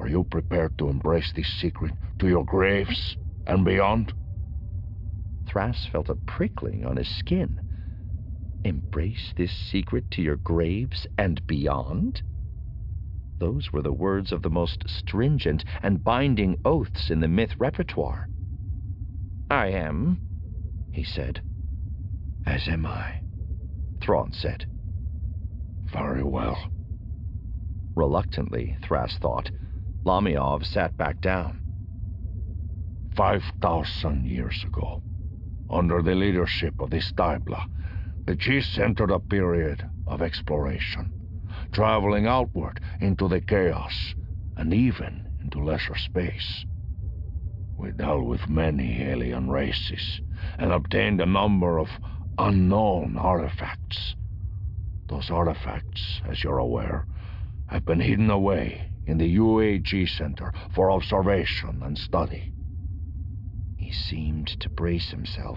Are you prepared to embrace this secret to your graves and beyond? Thras felt a prickling on his skin. Embrace this secret to your graves and beyond? Those were the words of the most stringent and binding oaths in the myth repertoire. "I am," he said. "As am I," Thrawn said. "Very well." Reluctantly, Thras thought, Lamiov sat back down. 5,000 years ago, under the leadership of the Stybla, the Chiss entered a period of exploration, traveling outward into the chaos and even into lesser space. We dealt with many alien races and obtained a number of unknown artifacts. Those artifacts, as you're aware, have been hidden away in the UAG Center for observation and study. He seemed to brace himself.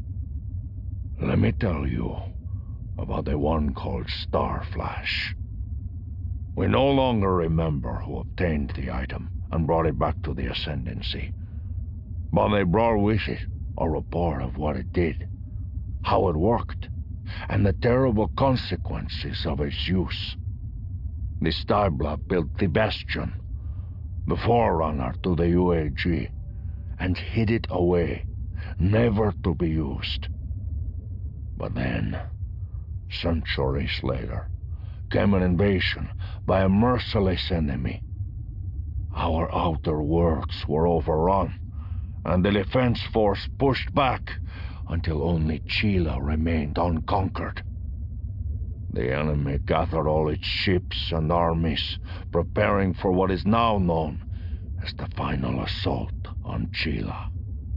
Let me tell you about the one called Starflash. We no longer remember who obtained the item and brought it back to the Ascendancy, but they brought with it a report of what it did, how it worked, and the terrible consequences of its use. The Stybla built the Bastion, the forerunner to the UAG, and hid it away, never to be used. But then, centuries later, came an invasion by a merciless enemy. Our outer worlds were overrun, and the defense force pushed back until only Chila remained unconquered. The enemy gathered all its ships and armies, preparing for what is now known as the final assault on Chila.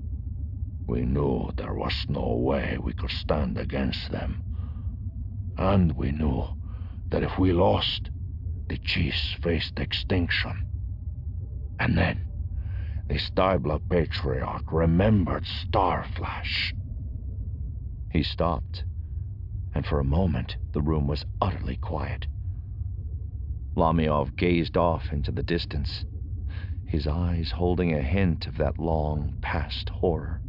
We knew there was no way we could stand against them, and we knew that if we lost, the Chiss faced extinction. And then, the Stybla Patriarch remembered Starflash. He stopped, and for a moment the room was utterly quiet. Lamiov gazed off into the distance, his eyes holding a hint of that long past horror.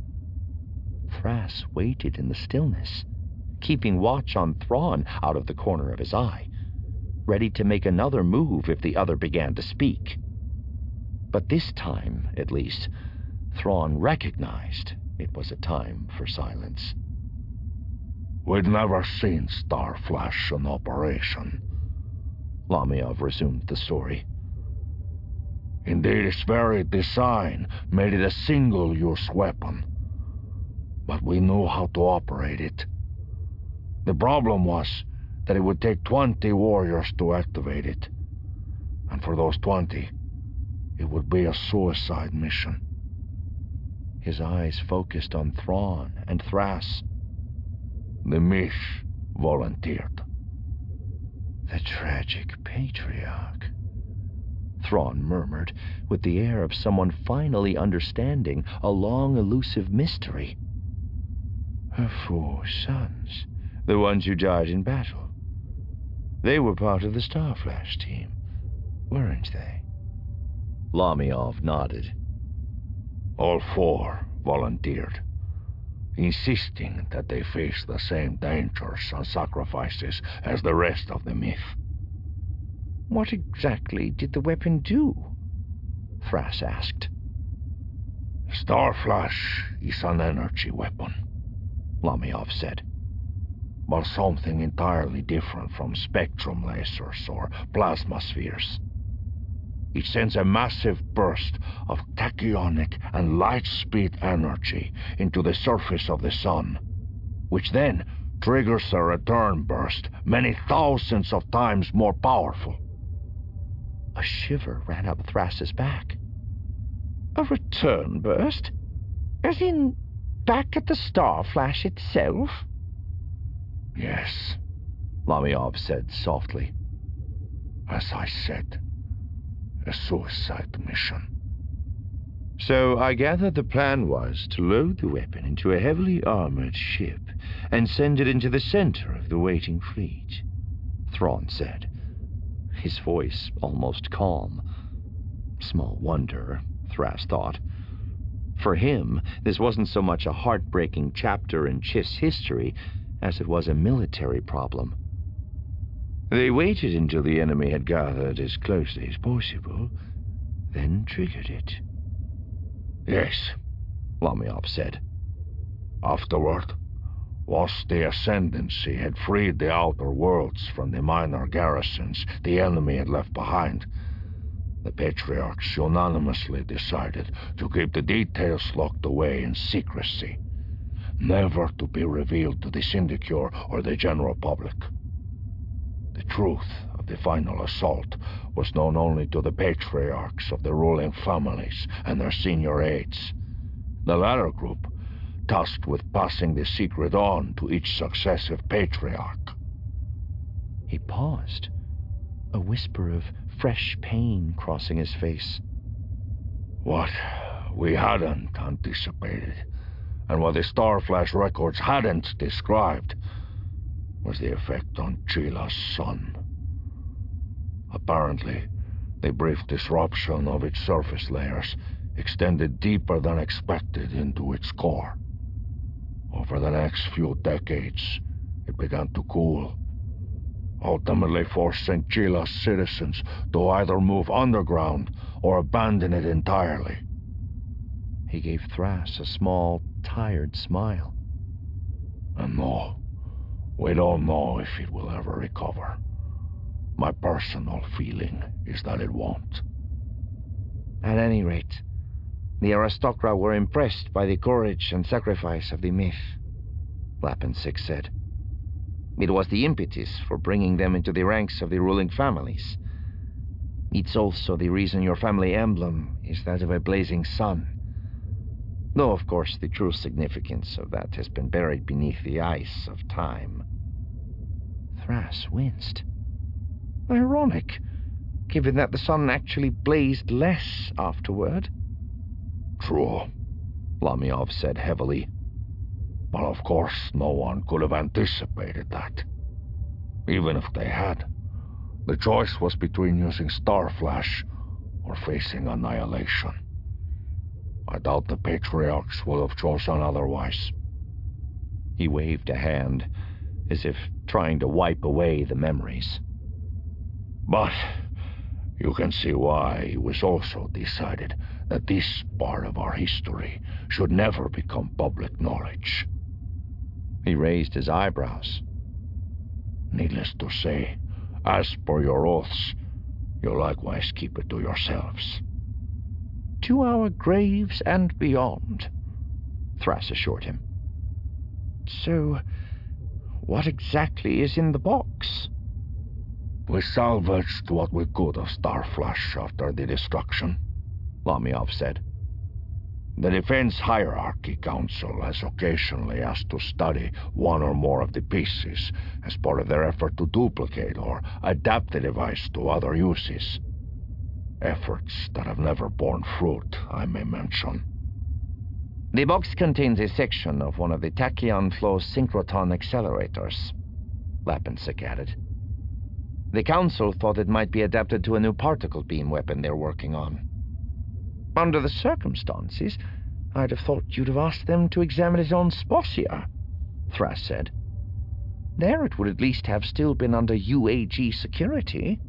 Thras waited in the stillness, keeping watch on Thrawn out of the corner of his eye, ready to make another move if the other began to speak. But this time, at least, Thrawn recognized it was a time for silence. We'd never seen Starflash in operation, Lamiov resumed the story. Indeed, its very design made it a single-use weapon, but we knew how to operate it. The problem was that it would take 20 warriors to activate it, and for those 20, it would be a suicide mission. His eyes focused on Thrawn and Thras. The Myth volunteered. The tragic patriarch, Thrawn murmured, with the air of someone finally understanding a long elusive mystery. Her 4 sons, the ones who died in battle. They were part of the Starflash team, weren't they? Lamiov nodded. All 4 volunteered, insisting that they face the same dangers and sacrifices as the rest of the Myth. What exactly did the weapon do? Thras asked. Starflash is an energy weapon, Lamiov said, but something entirely different from spectrum lasers or plasma spheres. It sends a massive burst of tachyonic and light-speed energy into the surface of the sun, which then triggers a return burst many thousands of times more powerful. A shiver ran up Thras's back. A return burst? As in, back at the Starflash itself? Yes, Lamiov said softly. As I said, a suicide mission. So I gather the plan was to load the weapon into a heavily armored ship and send it into the center of the waiting fleet, Thrawn said, his voice almost calm. Small wonder, Thras thought. For him, this wasn't so much a heartbreaking chapter in Chith's history as it was a military problem. They waited until the enemy had gathered as closely as possible, then triggered it. Yes, Lamiov said. Afterward, once the Ascendancy had freed the Outer Worlds from the minor garrisons the enemy had left behind, the Patriarchs unanimously decided to keep the details locked away in secrecy, never to be revealed to the Syndicure or the general public. The truth of the final assault was known only to the Patriarchs of the ruling families and their senior aides. The latter group tasked with passing the secret on to each successive Patriarch. He paused, a whisper of fresh pain crossing his face. What we hadn't anticipated, and what the Starflash records hadn't described, was the effect on Chila's son. Apparently, the brief disruption of its surface layers extended deeper than expected into its core. Over the next few decades, it began to cool, ultimately forcing Chila's citizens to either move underground or abandon it entirely. He gave Thras a small, tired smile. And no, we don't know if it will ever recover. My personal feeling is that it won't. At any rate, the Aristocra were impressed by the courage and sacrifice of the myth, Lapensik said. It was the impetus for bringing them into the ranks of the ruling families. It's also the reason your family emblem is that of a blazing sun. Though, of course, the true significance of that has been buried beneath the ice of time. Thras winced. Ironic, given that the sun actually blazed less afterward. True, Lamiov said heavily. But of course no one could have anticipated that. Even if they had, the choice was between using Starflash or facing annihilation. I doubt the Patriarchs would have chosen otherwise. He waved a hand, as if trying to wipe away the memories. But you can see why it was also decided that this part of our history should never become public knowledge. He raised his eyebrows. Needless to say, as per your oaths, you'll likewise keep it to yourselves. To our graves and beyond, Thras assured him. So, what exactly is in the box? We salvaged what we could of Starflash after the destruction, Lamiov said. The Defense Hierarchy Council has occasionally asked to study one or more of the pieces as part of their effort to duplicate or adapt the device to other uses. Efforts that have never borne fruit, I may mention. The box contains a section of one of the tachyon flow synchrotron accelerators, Lapensik added. The Council thought it might be adapted to a new particle beam weapon they're working on. Under the circumstances, I'd have thought you'd have asked them to examine it on Sposia, Thras said. There it would at least have still been under UAG security.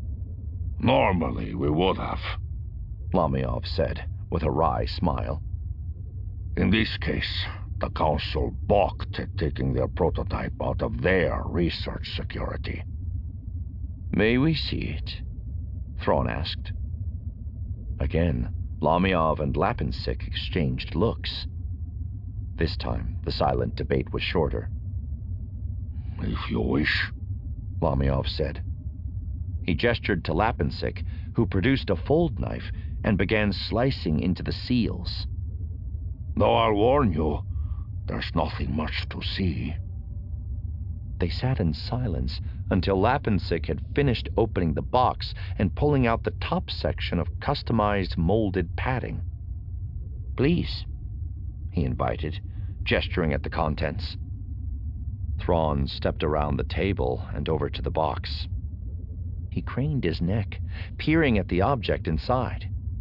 Normally we would have, Lamiov said, with a wry smile. In this case, the Council balked at taking their prototype out of their research security. May we see it? Thrawn asked. Again, Lamiov and Lapensik exchanged looks. This time, the silent debate was shorter. If you wish, Lamiov said. He gestured to Lapensik, who produced a fold knife and began slicing into the seals. Though I'll warn you, there's nothing much to see. They sat in silence until Lapensik had finished opening the box and pulling out the top section of customized molded padding. Please, he invited, gesturing at the contents. Thrawn stepped around the table and over to the box. He craned his neck, peering at the object inside.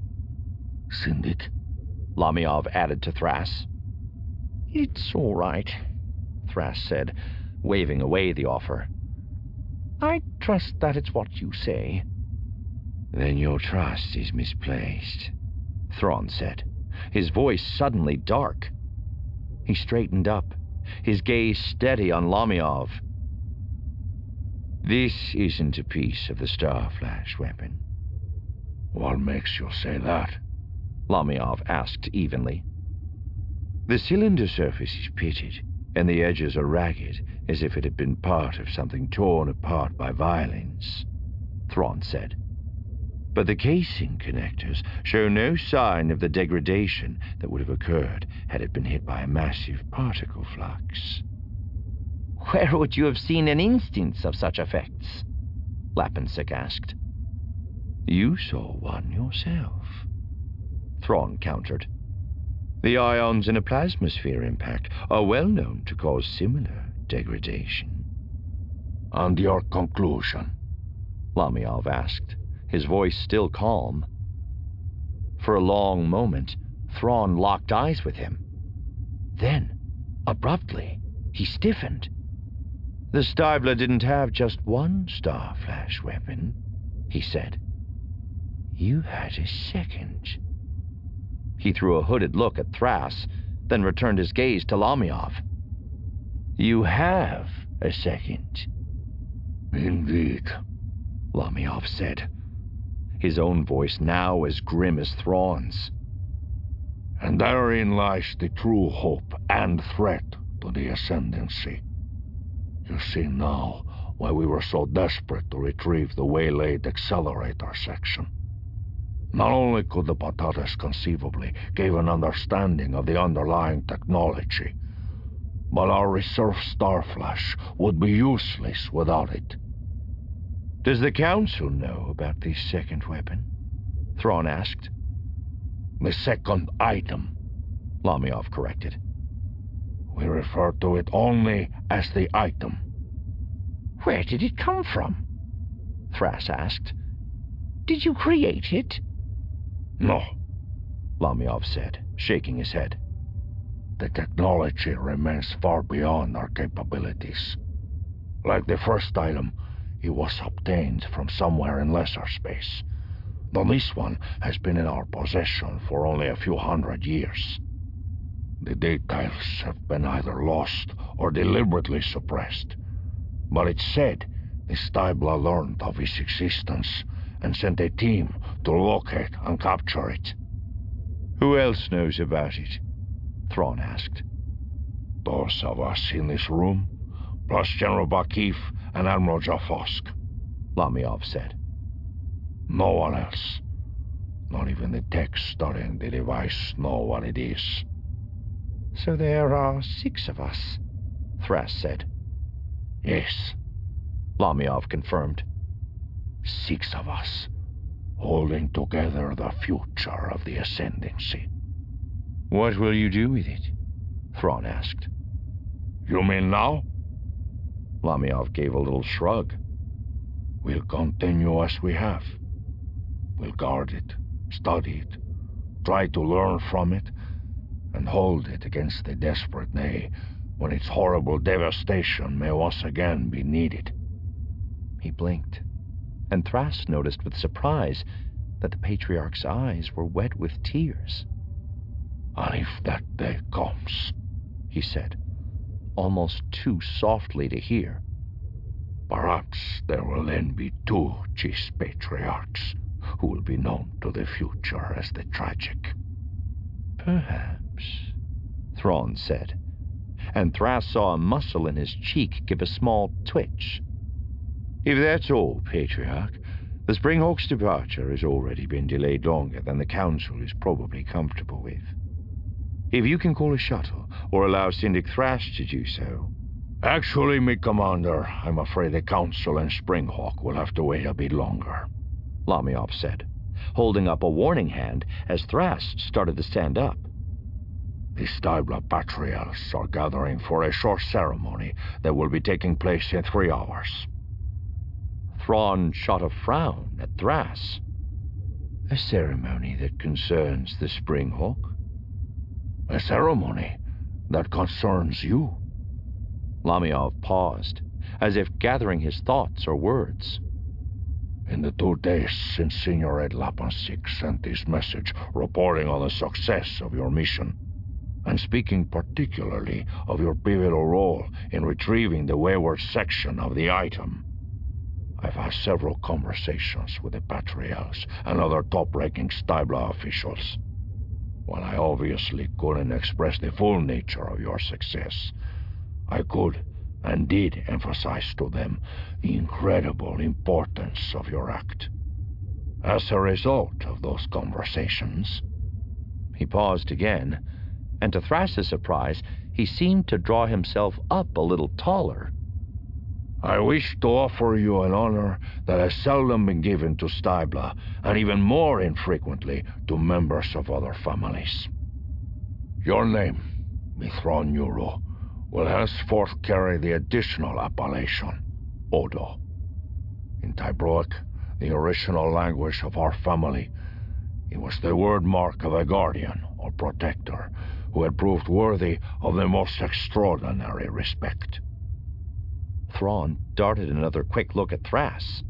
Syndic, Lamyov added to Thras. It's all right, Thras said, waving away the offer. I trust that it's what you say. Then your trust is misplaced, Thrawn said, his voice suddenly dark. He straightened up, his gaze steady on Lamyov. This isn't a piece of the Starflash weapon. What makes you say that? Lamyov asked evenly. The cylinder surface is pitted, and the edges are ragged, as if it had been part of something torn apart by violence, Thrawn said. But the casing connectors show no sign of the degradation that would have occurred had it been hit by a massive particle flux. Where would you have seen an instance of such effects? Lapinsic asked. You saw one yourself, Thrawn countered. The ions in a plasmasphere impact are well known to cause similar degradation. And your conclusion? Lamyov asked, his voice still calm. For a long moment, Thrawn locked eyes with him. Then, abruptly, he stiffened. The Stivler didn't have just one Starflash weapon, he said. You had a second. He threw a hooded look at Thras, then returned his gaze to Lamyov. You have a second. Indeed, Lamyov said, his own voice now as grim as Thrawn's. And therein lies the true hope and threat to the Ascendancy. You see now why we were so desperate to retrieve the waylaid accelerator section. Not only could the Patatas conceivably give an understanding of the underlying technology, but our reserve Starflash would be useless without it. Does the Council know about the second weapon? Thrawn asked. The second item, Lamyov corrected. We refer to it only as the item. Where did it come from? Thras asked. Did you create it? No, Lamyov said, shaking his head. The technology remains far beyond our capabilities. Like the first item, it was obtained from somewhere in lesser space, though this one has been in our possession for only a few hundred years. The details have been either lost or deliberately suppressed, but it's said the Stibla learned of its existence and sent a team to locate and capture it. Who else knows about it? Thrawn asked. Those of us in this room, plus General Bakif and Admiral Jafosk, Lamyov said. No one else, not even the techs studying the device, know what it is. So there are 6 of us, Thras said. Yes, Lamyov confirmed. 6 of us, holding together the future of the Ascendancy. What will you do with it? Thrawn asked. You mean now? Lamyov gave a little shrug. We'll continue as we have. We'll guard it, study it, try to learn from it, and hold it against the desperate day when its horrible devastation may once again be needed. He blinked, and Thras noticed with surprise that the Patriarch's eyes were wet with tears. And if that day comes, he said, almost too softly to hear, perhaps there will then be 2 Chief Patriarchs who will be known to the future as the Tragic. Perhaps, Thrawn said, and Thras saw a muscle in his cheek give a small twitch. If that's all, Patriarch, the Springhawk's departure has already been delayed longer than the Council is probably comfortable with. If you can call a shuttle, or allow Syndic Thras to do so... Actually, me Commander, I'm afraid the Council and Springhawk will have to wait a bit longer, Lamyov said, holding up a warning hand as Thras started to stand up. The Stibla Patrials are gathering for a short ceremony that will be taking place in 3 hours. Thrawn shot a frown at Thras. A ceremony that concerns the Springhawk? A ceremony that concerns you? Lamiov paused, as if gathering his thoughts or words. In the 2 days since Senior Ed Lapansik sent this message reporting on the success of your mission, and speaking particularly of your pivotal role in retrieving the wayward section of the item, I've had several conversations with the Patriels and other top-ranking Stybla officials. While I obviously couldn't express the full nature of your success, I could and did emphasize to them the incredible importance of your act. As a result of those conversations... He paused again, and to Thras's surprise, he seemed to draw himself up a little taller. I wish to offer you an honor that has seldom been given to Stybla, and even more infrequently to members of other families. Your name, Mithron Neuro, will henceforth carry the additional appellation, Odo. In Tybroic, the original language of our family, it was the word mark of a guardian or protector who had proved worthy of the most extraordinary respect. Thrawn darted another quick look at Thras.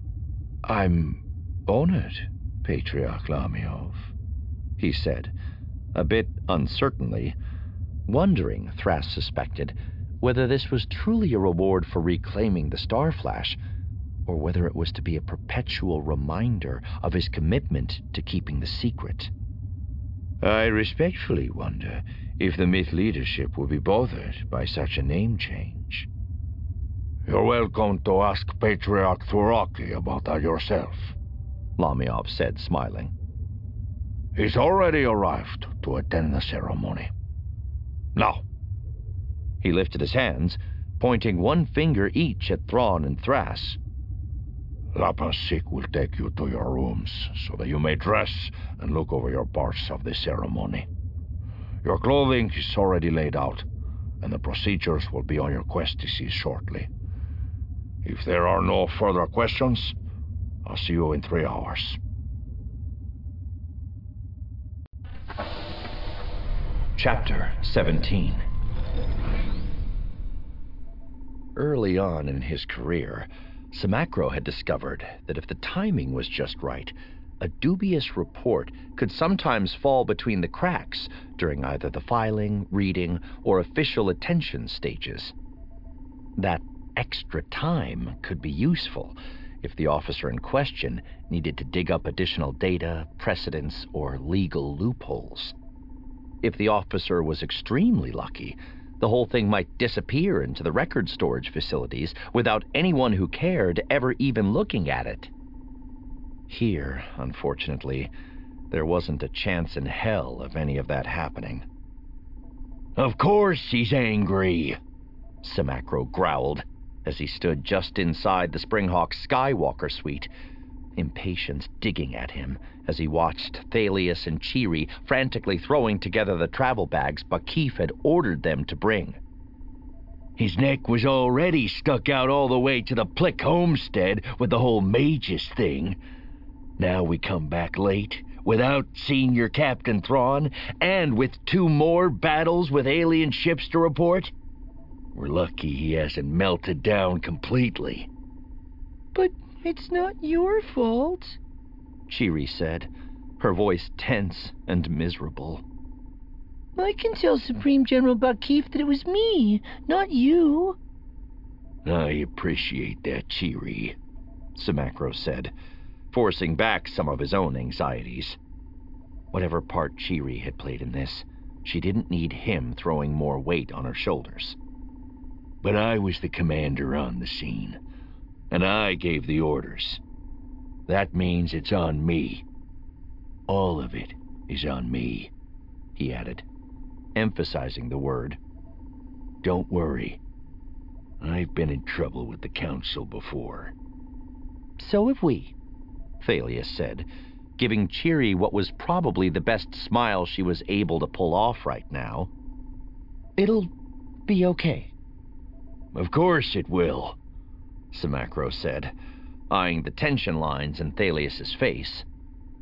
I'm honored, Patriarch Lamiov, he said, a bit uncertainly, wondering, Thras suspected, whether this was truly a reward for reclaiming the Starflash, or whether it was to be a perpetual reminder of his commitment to keeping the secret. I respectfully wonder if the Myth leadership will be bothered by such a name change. You're welcome to ask Patriarch Thuraki about that yourself, Lamiov said, smiling. He's already arrived to attend the ceremony. Now. He lifted his hands, pointing one finger each at Thrawn and Thras. Lapansik will take you to your rooms so that you may dress and look over your parts of the ceremony. Your clothing is already laid out, and the procedures will be on your questices shortly. If there are no further questions, I'll see you in 3 hours. Chapter 17. Early on in his career, Samacro had discovered that if the timing was just right, a dubious report could sometimes fall between the cracks during either the filing, reading, or official attention stages. That extra time could be useful if the officer in question needed to dig up additional data, precedents, or legal loopholes. If the officer was extremely lucky, the whole thing might disappear into the record storage facilities without anyone who cared ever even looking at it. Here, unfortunately, there wasn't a chance in hell of any of that happening. Of course he's angry, Samacro growled as he stood just inside the Springhawk Skywalker suite, impatience digging at him as he watched Thalius and Cheery frantically throwing together the travel bags Bakif had ordered them to bring. His neck was already stuck out all the way to the Plick homestead with the whole Magus thing. Now we come back late, without Senior Captain Thrawn, and with 2 more battles with alien ships to report. We're lucky he hasn't melted down completely. But it's not your fault, Cheery said, her voice tense and miserable. I can tell Supreme General Bakif that it was me, not you. I appreciate that, Cheery, Samacro said, forcing back some of his own anxieties. Whatever part Cheery had played in this, she didn't need him throwing more weight on her shoulders. But I was the commander on the scene, and I gave the orders. That means it's on me. All of it is on me, he added, emphasizing the word. Don't worry. I've been in trouble with the Council before. So have we, Thalius said, giving Cheery what was probably the best smile she was able to pull off right now. It'll be okay. Of course it will, Samacro said, eyeing the tension lines in Thalius's face.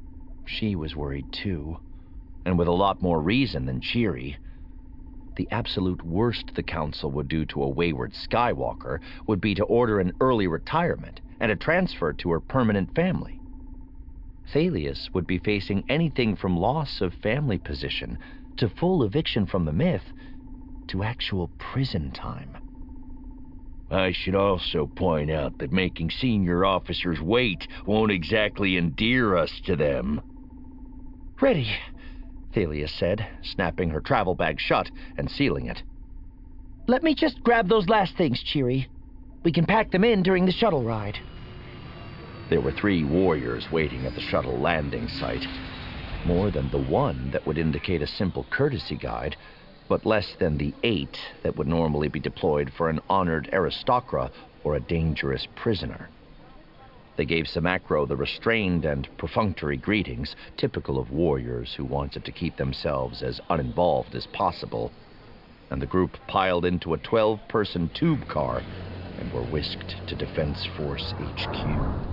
She was worried too, and with a lot more reason than Cheery. The absolute worst the Council would do to a wayward Skywalker would be to order an early retirement and a transfer to her permanent family. Thalius would be facing anything from loss of family position to full eviction from the myth to actual prison time. I should also point out that making senior officers wait won't exactly endear us to them. Ready, Thalius said, snapping her travel bag shut and sealing it. Let me just grab those last things, Cheery. We can pack them in during the shuttle ride. There were 3 warriors waiting at the shuttle landing site. More than the 1 that would indicate a simple courtesy guide, but less than the 8 that would normally be deployed for an honored aristocrat or a dangerous prisoner. They gave Samacro the restrained and perfunctory greetings typical of warriors who wanted to keep themselves as uninvolved as possible, and the group piled into a 12-person tube car and were whisked to Defense Force HQ.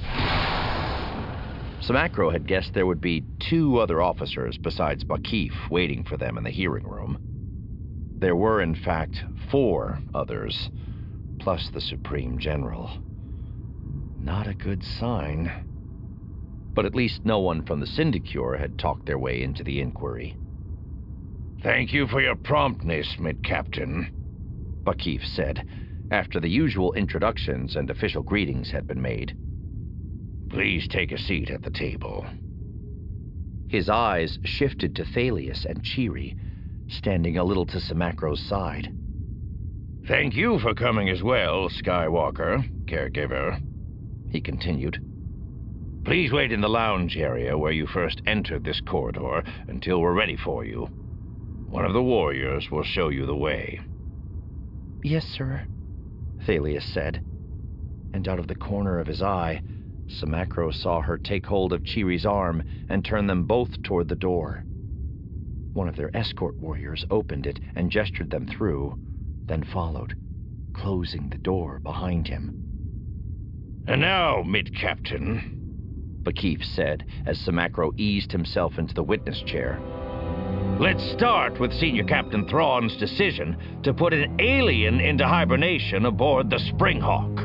Samacro had guessed there would be 2 other officers besides Bakif waiting for them in the hearing room. There were, in fact, 4 others, plus the Supreme General. Not a good sign. But at least no one from the Syndicure had talked their way into the inquiry. Thank you for your promptness, Mid-Captain, Bakif said, after the usual introductions and official greetings had been made. Please take a seat at the table. His eyes shifted to Thalius and Cheery, standing a little to Samacro's side. Thank you for coming as well, Skywalker, caregiver, he continued. Please wait in the lounge area where you first entered this corridor until we're ready for you. One of the warriors will show you the way. Yes, sir, Thalius said, and out of the corner of his eye, Samacro saw her take hold of Cheery's arm and turn them both toward the door. One of their escort warriors opened it and gestured them through, then followed, closing the door behind him. And now, Mid-Captain, Bakif said as Samacro eased himself into the witness chair. Let's start with Senior Captain Thrawn's decision to put an alien into hibernation aboard the Springhawk.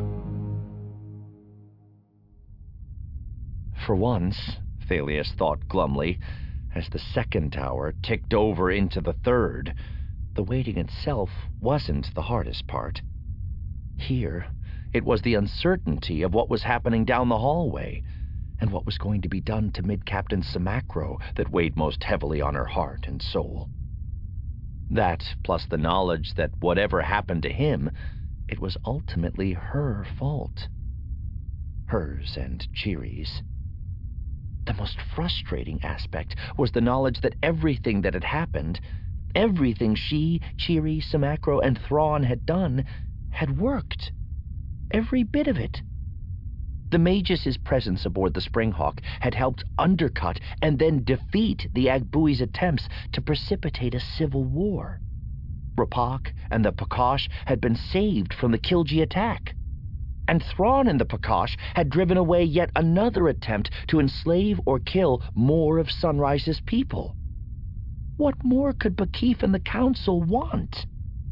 For once, Thalius thought glumly, as the second hour ticked over into the third, the waiting itself wasn't the hardest part. Here, it was the uncertainty of what was happening down the hallway, and what was going to be done to Mid-Captain Samacro that weighed most heavily on her heart and soul. That, plus the knowledge that whatever happened to him, it was ultimately her fault. Hers and Cheery's. The most frustrating aspect was the knowledge that everything that had happened, everything she, Cheery, Samacro, and Thrawn had done, had worked. Every bit of it. The Magus' presence aboard the Springhawk had helped undercut and then defeat the Agbui's attempts to precipitate a civil war. Rapak and the Pakash had been saved from the Kilji attack. And Thrawn and the Pakash had driven away yet another attempt to enslave or kill more of Sunrise's people. What more could Bakif and the Council want?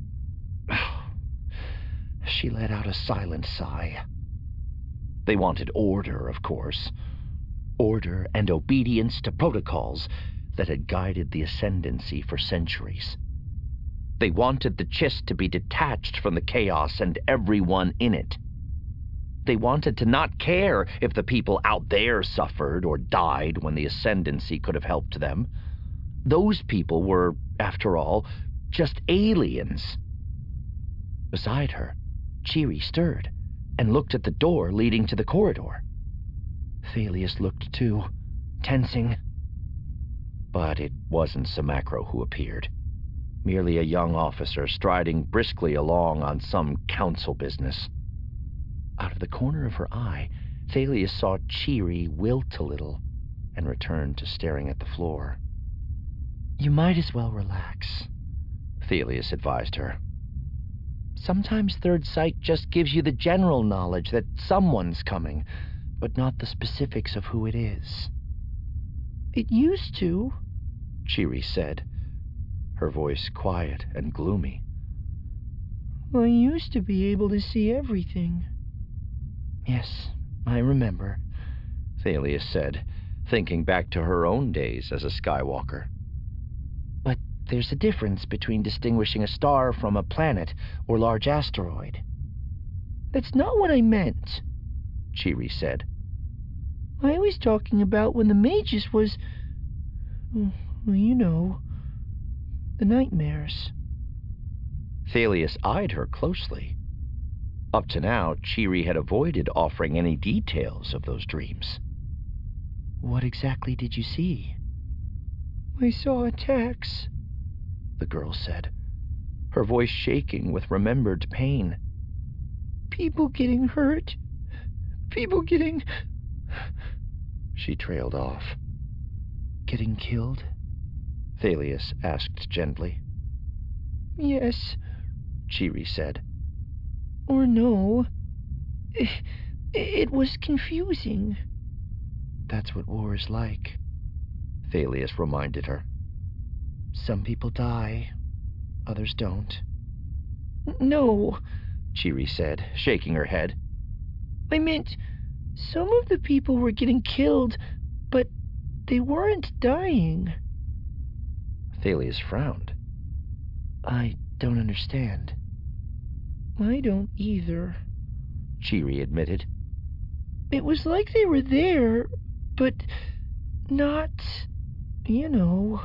She let out a silent sigh. They wanted order, of course. Order and obedience to protocols that had guided the Ascendancy for centuries. They wanted the Chiss to be detached from the chaos and everyone in it. They wanted to not care if the people out there suffered or died when the Ascendancy could have helped them. Those people were, after all, just aliens. Beside her, Cheery stirred and looked at the door leading to the corridor. Thalius looked too, tensing. But it wasn't Samacro who appeared. Merely a young officer striding briskly along on some council business. Out of the corner of her eye, Thalius saw Cheery wilt a little and returned to staring at the floor. You might as well relax, Thalius advised her. Sometimes third sight just gives you the general knowledge that someone's coming, but not the specifics of who it is. It used to, Cheery said, her voice quiet and gloomy. I used to be able to see everything. Yes, I remember, Thalius said, thinking back to her own days as a Skywalker. But there's a difference between distinguishing a star from a planet or large asteroid. That's not what I meant, Cheery said. I was talking about when the Magus was, well, you know, the nightmares. Thalius eyed her closely. Up to now, Cheery had avoided offering any details of those dreams. What exactly did you see? I saw attacks, the girl said, her voice shaking with remembered pain. People getting hurt. People getting... She trailed off. Getting killed? Thalius asked gently. Yes, Cheery said. Or no. It was confusing. That's what war is like, Thalius reminded her. Some people die, others don't. No, Cheery said, shaking her head. I meant some of the people were getting killed, but they weren't dying. Thalius frowned. I don't understand. I don't either, Cheery admitted. It was like they were there, but not, you know...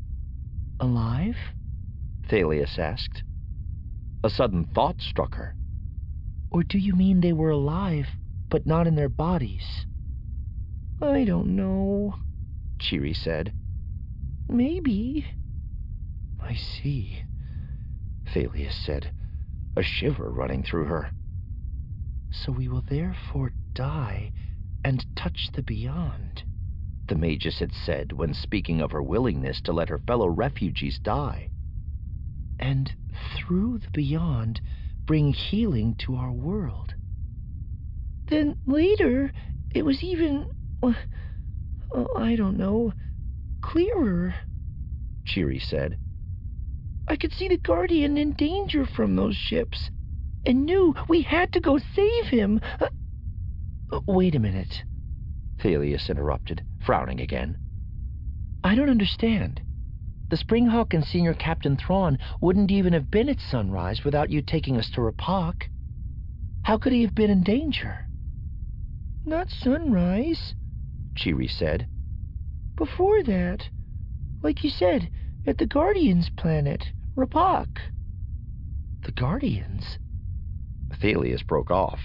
Alive? Thalius asked. A sudden thought struck her. Or do you mean they were alive, but not in their bodies? I don't know, Cheery said. Maybe. I see, Thalius said, a shiver running through her. So we will therefore die and touch the beyond, the Magus had said when speaking of her willingness to let her fellow refugees die. And through the beyond, bring healing to our world. Then later, it was even, I don't know, clearer, Cheery said. I could see the Guardian in danger from those ships, and knew we had to go save him. Wait a minute, Thalius interrupted, frowning again. I don't understand. The Springhawk and Senior Captain Thrawn wouldn't even have been at Sunrise without you taking us to Rapak. How could he have been in danger? Not Sunrise, Cheery said. Before that, like you said, at the Guardians' planet, Rapak. The Guardians? Thalius broke off.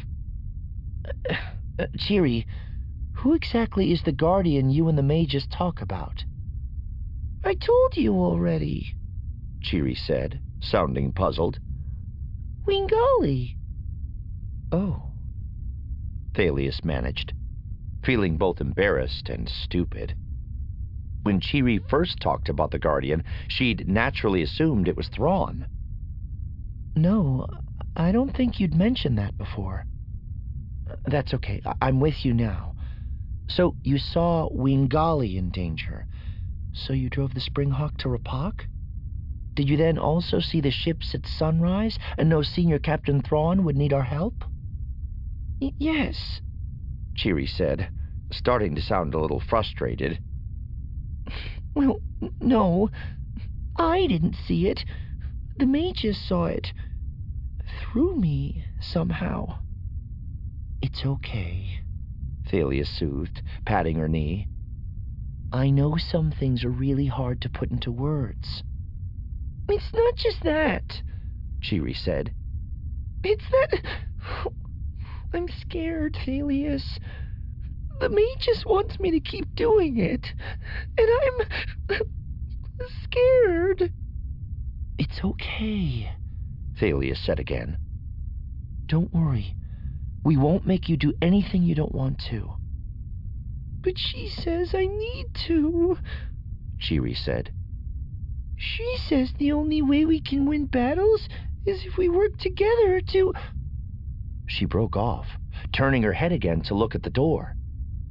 Cheery, who exactly is the Guardian you and the Magus talk about? I told you already, Cheery said, sounding puzzled. Wingali. Oh. Thalius managed, feeling both embarrassed and stupid. When Cheery first talked about the Guardian, she'd naturally assumed it was Thrawn. No, I don't think you'd mentioned that before. That's okay, I'm with you now. So you saw Wingali in danger, so you drove the Springhawk to Rapak? Did you then also see the ships at Sunrise and know Senior Captain Thrawn would need our help? Yes, Cheery said, starting to sound a little frustrated. Well, no, I didn't see it. The Magus saw it. Through me, somehow. It's okay, Thalius soothed, patting her knee. I know some things are really hard to put into words. It's not just that, Cheery said. It's that... I'm scared, Thalius. The Magus wants me to keep doing it, and I'm... scared. It's okay, Thalius said again. Don't worry. We won't make you do anything you don't want to. But she says I need to, Cheery said. She says the only way we can win battles is if we work together to... She broke off, turning her head again to look at the door.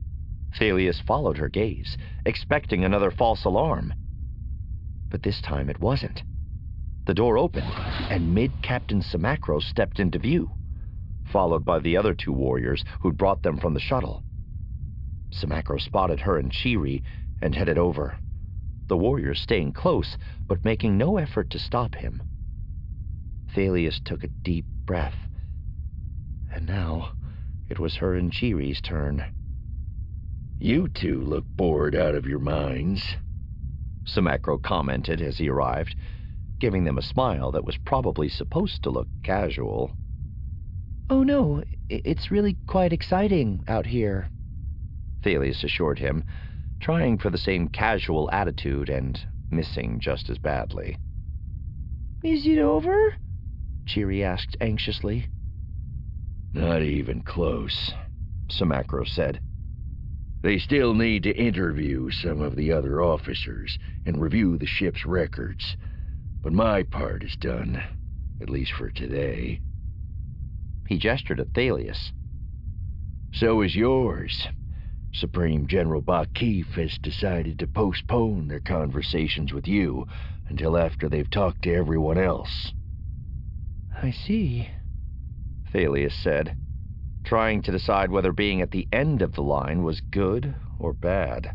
Thalius followed her gaze, expecting another false alarm. But this time it wasn't. The door opened, and Mid-Captain Samacro stepped into view, followed by the other two warriors who'd brought them from the shuttle. Samacro spotted her and Cheery and headed over, the warriors staying close but making no effort to stop him. Thalius took a deep breath, and now it was her and Cheery's turn. "You two look bored out of your minds," Samacro commented as he arrived, giving them a smile that was probably supposed to look casual. "Oh no, it's really quite exciting out here," Thalius assured him, trying for the same casual attitude and missing just as badly. "Is it over?" Cheery asked anxiously. "Not even close," Samacro said. "They still need to interview some of the other officers and review the ship's records. But my part is done, at least for today." He gestured at Thalius. "So is yours. Supreme General Bakif has decided to postpone their conversations with you until after they've talked to everyone else." "I see," Thalius said, trying to decide whether being at the end of the line was good or bad.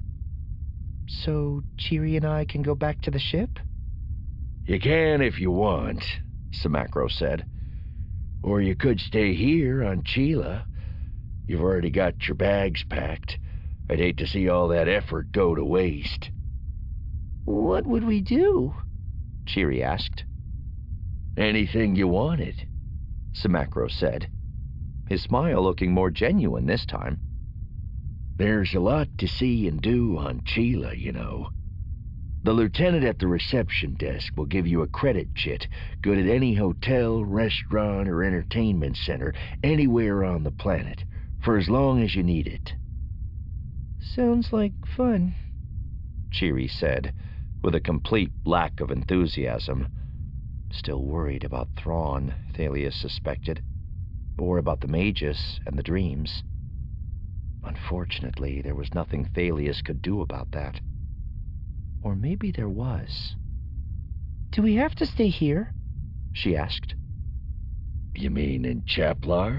"So Cheery and I can go back to the ship?" "You can if you want," Samacro said. "Or you could stay here on Chila. You've already got your bags packed. I'd hate to see all that effort go to waste." "What would we do?" Cheery asked. "Anything you wanted," Samacro said, his smile looking more genuine this time. "There's a lot to see and do on Chila, you know. The lieutenant at the reception desk will give you a credit chit good at any hotel, restaurant, or entertainment center anywhere on the planet, for as long as you need it." "Sounds like fun," Cheery said, with a complete lack of enthusiasm. Still worried about Thrawn, Thalius suspected, or about the Magus and the dreams. Unfortunately, there was nothing Thalius could do about that. Or maybe there was. "Do we have to stay here?" she asked. "You mean in Chaplar?"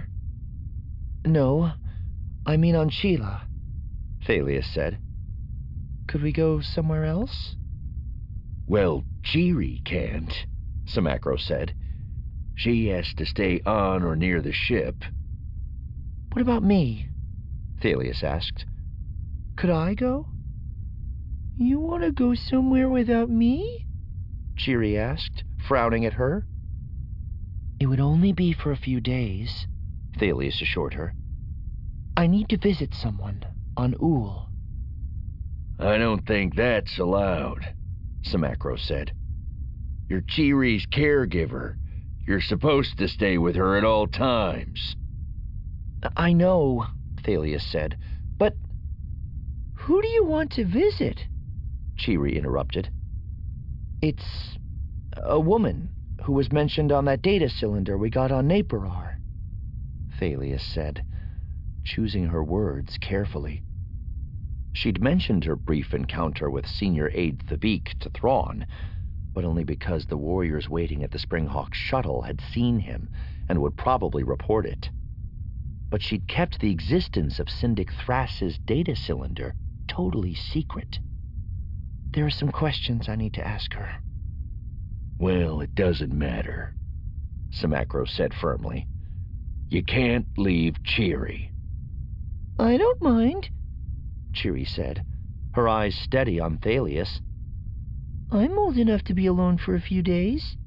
"No, I mean on Chila," Thalius said. "Could we go somewhere else?" "Well, Cheery can't," Samacro said. "She has to stay on or near the ship." "What about me?" Thalius asked. "Could I go?" "You want to go somewhere without me?" Cheery asked, frowning at her. "It would only be for a few days," Thalius assured her. "I need to visit someone on Uhl." "I don't think that's allowed," Samacro said. "You're Cheery's caregiver. You're supposed to stay with her at all times." "I know," Thalius said, "but who do you want to visit?" Cheery interrupted. "It's a woman who was mentioned on that data cylinder we got on Napirar," Thalius said, choosing her words carefully. She'd mentioned her brief encounter with Senior Aide Thabik to Thrawn, but only because the warriors waiting at the Springhawk shuttle had seen him and would probably report it. But she'd kept the existence of Syndic Thras's data cylinder totally secret. "There are some questions I need to ask her." "Well, it doesn't matter," Samacro said firmly. "You can't leave Cheery." "I don't mind," Cheery said, her eyes steady on Thalius. "I'm old enough to be alone for a few days.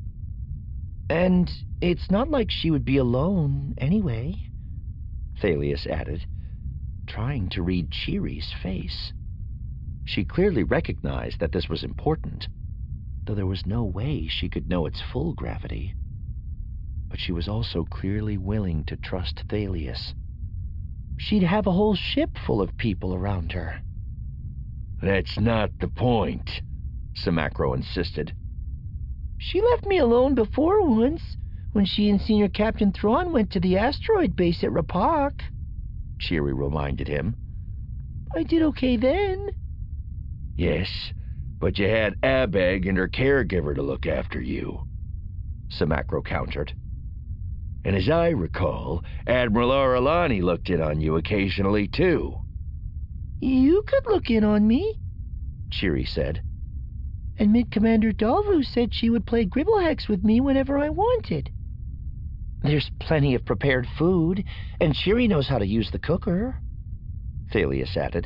And it's not like she would be alone anyway," Thalius added, trying to read Cheery's face. She clearly recognized that this was important, though there was no way she could know its full gravity. But she was also clearly willing to trust Thalius. She'd have a whole ship full of people around her. "That's not the point," Samacro insisted. "She left me alone before once, when she and Senior Captain Thrawn went to the asteroid base at Rapak," Cheery reminded him. I did okay then. Yes, but you had Abeg and her caregiver to look after you, Samacro countered. And as I recall, Admiral Aralani looked in on you occasionally, too. You could look in on me, Cheery said. And Mid-Commander Dalvu said she would play Gribblehex with me whenever I wanted. There's plenty of prepared food, and Cheery knows how to use the cooker, Thalius added.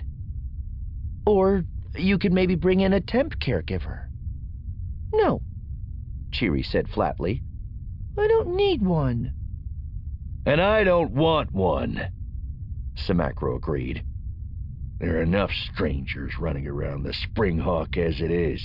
Or you could maybe bring in a temp caregiver. No, Cheery said flatly. I don't need one. And I don't want one, Samacro agreed. There are enough strangers running around the Springhawk as it is.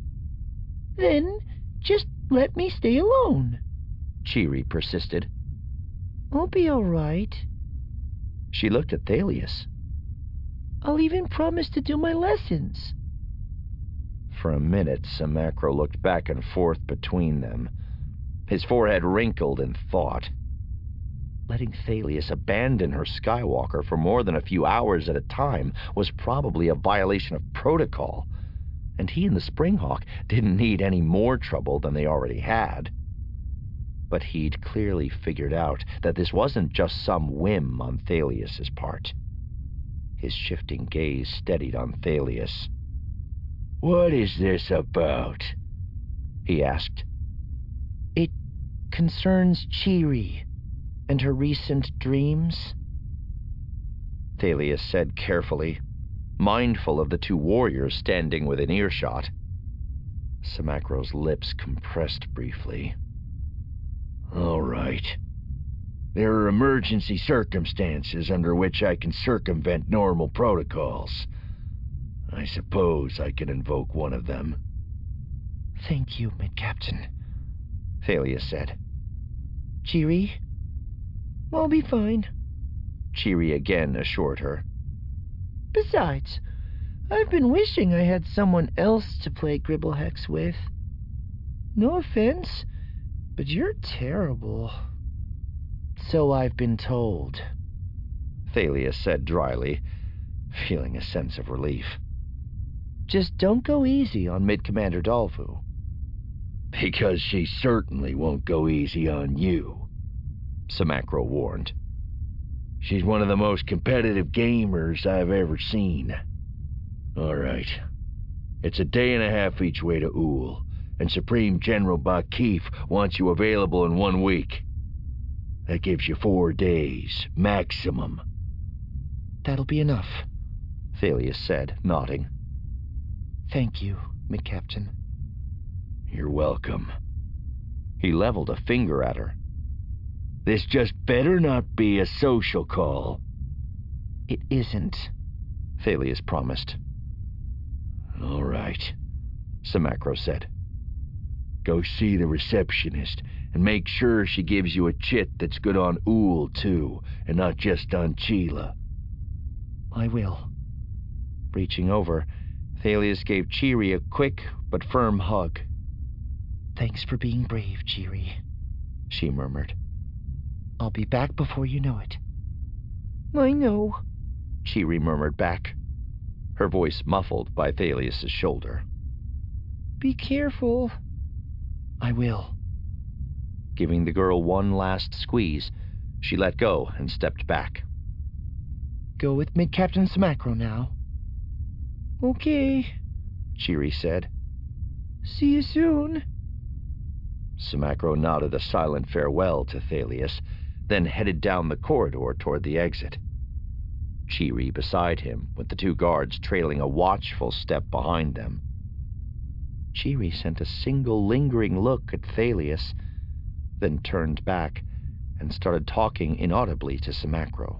Then just let me stay alone, Cheery persisted. I'll be all right. She looked at Thalius. I'll even promise to do my lessons. For a minute, Samacro looked back and forth between them, his forehead wrinkled in thought. Letting Thalius abandon her Skywalker for more than a few hours at a time was probably a violation of protocol, and he and the Springhawk didn't need any more trouble than they already had. But he'd clearly figured out that this wasn't just some whim on Thalius's part. His shifting gaze steadied on Thalius. What is this about? He asked. It concerns Cheery and her recent dreams, Thalius said carefully, mindful of the two warriors standing within earshot. Samacro's lips compressed briefly. All right. There are emergency circumstances under which I can circumvent normal protocols. I suppose I can invoke one of them. Thank you, Mid-Captain, Thalius said. Cheery? I'll be fine, Cheery again assured her. Besides, I've been wishing I had someone else to play Gribblehex with. No offense, but you're terrible. So I've been told, Thalius said dryly, feeling a sense of relief. Just don't go easy on Mid-Commander Dalvu. Because she certainly won't go easy on you, Samacro warned. She's one of the most competitive gamers I've ever seen. All right. It's a day and a half each way to Ool, and Supreme General Bakif wants you available in 1 week. That gives you 4 days, maximum. That'll be enough, Thalius said, nodding. Thank you, Mid-Captain. You're welcome. He leveled a finger at her. This just better not be a social call. It isn't, Thalius promised. All right, Samacro said. Go see the receptionist and make sure she gives you a chit that's good on Ool, too, and not just on Chila. I will. Reaching over, Thalius gave Cheery a quick but firm hug. Thanks for being brave, Cheery, she murmured. I'll be back before you know it. I know, Cheery murmured back, her voice muffled by Thalius's shoulder. Be careful. I will. Giving the girl one last squeeze, she let go and stepped back. Go with Mid-Captain Samacro now. Okay, Cheery said. See you soon. Samacro nodded a silent farewell to Thalius, then headed down the corridor toward the exit. Cheery beside him, with the 2 guards trailing a watchful step behind them. Cheery sent a single lingering look at Thalius, then turned back and started talking inaudibly to Samacro.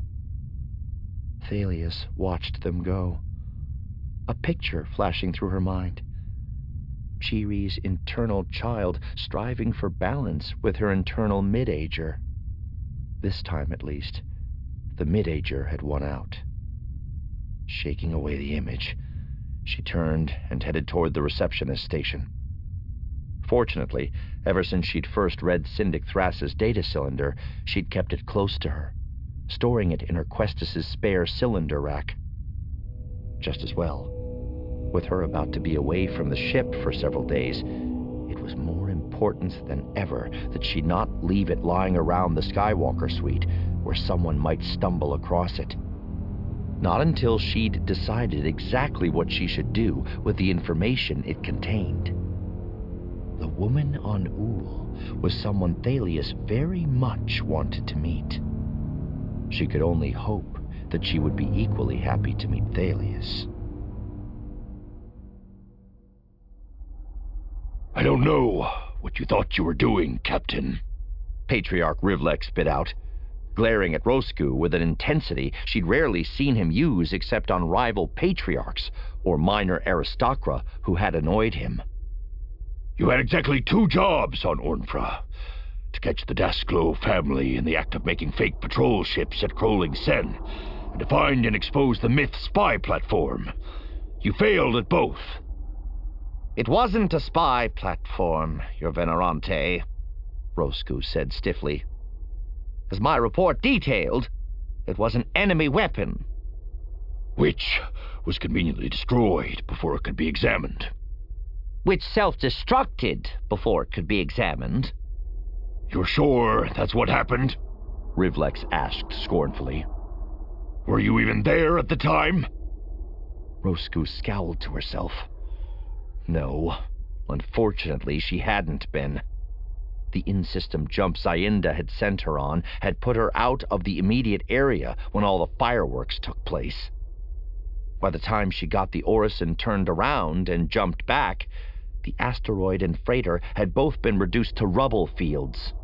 Thalius watched them go, a picture flashing through her mind. Cheery's internal child striving for balance with her internal mid-ager. This time, at least, the mid-ager had won out. Shaking away the image, she turned and headed toward the receptionist station. Fortunately, ever since she'd first read Syndic Thras's data cylinder, she'd kept it close to her, storing it in her Questus' spare cylinder rack. just as well. With her about to be away from the ship for several days, it was more important than ever that she not leave it lying around the Skywalker suite where someone might stumble across it. Not until she'd decided exactly what she should do with the information it contained. The woman on Ull was someone Thalius very much wanted to meet. She could only hope that she would be equally happy to meet Thalius. I don't know what you thought you were doing, Captain, Patriarch Rivlek spit out, glaring at Rosku with an intensity she'd rarely seen him use except on rival patriarchs or minor aristocra who had annoyed him. You had exactly 2 jobs on Ornfra. To catch the Dasklo family in the act of making fake patrol ships at Kroling Sen, and to find and expose the Myth spy platform. You failed at both. It wasn't a spy platform, Your Venerante, Rosku said stiffly. As my report detailed, it was an enemy weapon. Which was conveniently destroyed before it could be examined. Which self-destructed before it could be examined. You're sure that's what happened? Rivlek asked scornfully. Were you even there at the time? Rosku scowled to herself. No, unfortunately she hadn't been. The in-system jump Zayenda had sent her on had put her out of the immediate area when all the fireworks took place. By the time she got the Orison turned around and jumped back, the asteroid and freighter had both been reduced to rubble fields.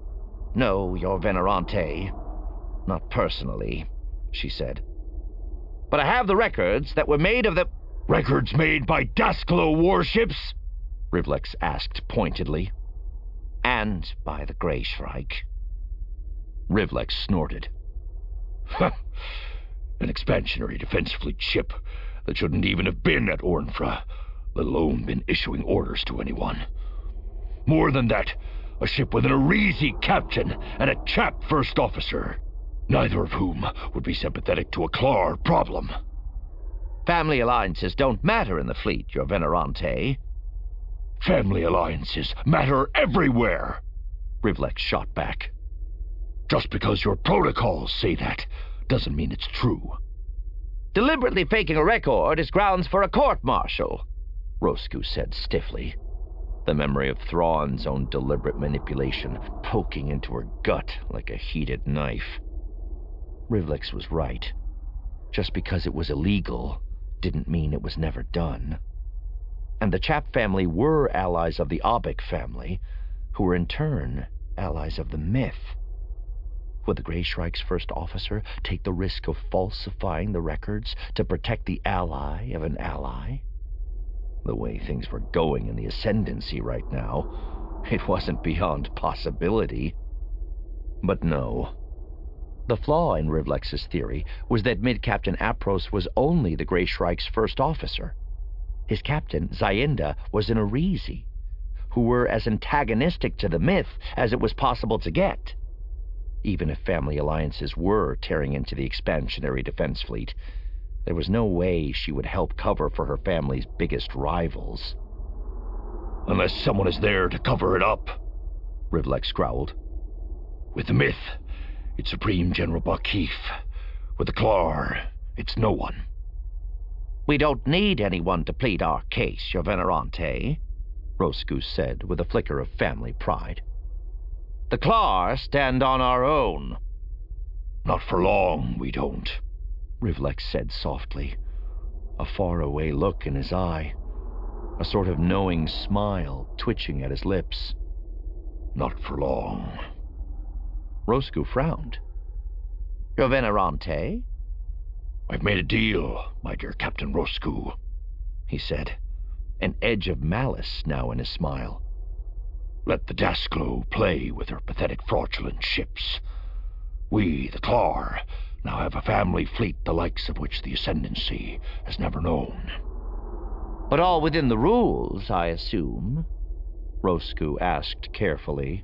No, Your Venerante, not personally, she said. But I have the records that were made of the... Records made by Dasklo warships? Rivlek asked pointedly. And by the Grey Shrike. Rivlek snorted. An expansionary defense fleet ship that shouldn't even have been at Ornfra, let alone been issuing orders to anyone. More than that, a ship with an Arisi captain and a chap first officer, neither of whom would be sympathetic to a Klar problem. Family alliances don't matter in the fleet, Your Venerante. Family alliances matter everywhere, Rivlek shot back. Just because your protocols say that doesn't mean it's true. Deliberately faking a record is grounds for a court-martial, Rosku said stiffly, the memory of Thrawn's own deliberate manipulation poking into her gut like a heated knife. Rivlek was right. Just because it was illegal didn't mean it was never done. And the Chap family were allies of the Obic family, who were in turn allies of the Myth. Would the Grey Shrike's first officer take the risk of falsifying the records to protect the ally of an ally? The way things were going in the Ascendancy right now, it wasn't beyond possibility. But no. The flaw in Rivlek's theory was that Mid-Captain Apros was only the Grey Shrike's first officer. His captain, Zayenda, was an Arisi, who were as antagonistic to the Myth as it was possible to get. Even if family alliances were tearing into the expansionary defense fleet, there was no way she would help cover for her family's biggest rivals. Unless someone is there to cover it up, Rivlek growled. With the Myth, it's Supreme General Bakif. With the Klar, it's no one. We don't need anyone to plead our case, Your Venerante, Rosku said with a flicker of family pride. The Klar stand on our own. Not for long, we don't, Rivlek said softly, a faraway look in his eye, a sort of knowing smile twitching at his lips. Not for long. Rosku frowned. Your Venerante? I've made a deal, my dear Captain Rosku, he said, an edge of malice now in his smile. Let the Dasklo play with their pathetic fraudulent ships. We, the Klar, now have a family fleet the likes of which the Ascendancy has never known. But all within the rules, I assume? Rosku asked carefully.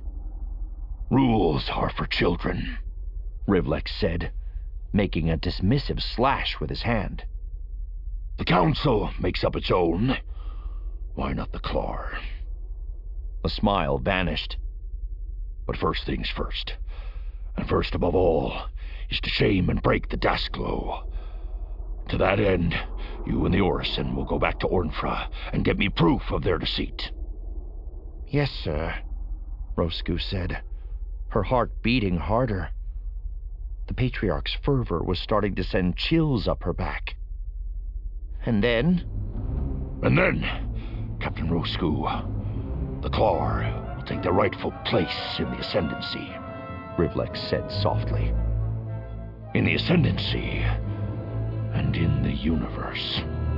Rules are for children, Rivlek said, making a dismissive slash with his hand. the Council makes up its own, why not the Claw? The smile vanished. But first things first, and first above all, is to shame and break the Dasklo. To that end, you and the Orison will go back to Ornfra and get me proof of their deceit. Yes, sir, Roscoe said, her heart beating harder. The Patriarch's fervor was starting to send chills up her back. And then, Captain Roscoe, the Claw will take their rightful place in the Ascendancy, Rivlex said softly. In the Ascendancy, and in the universe.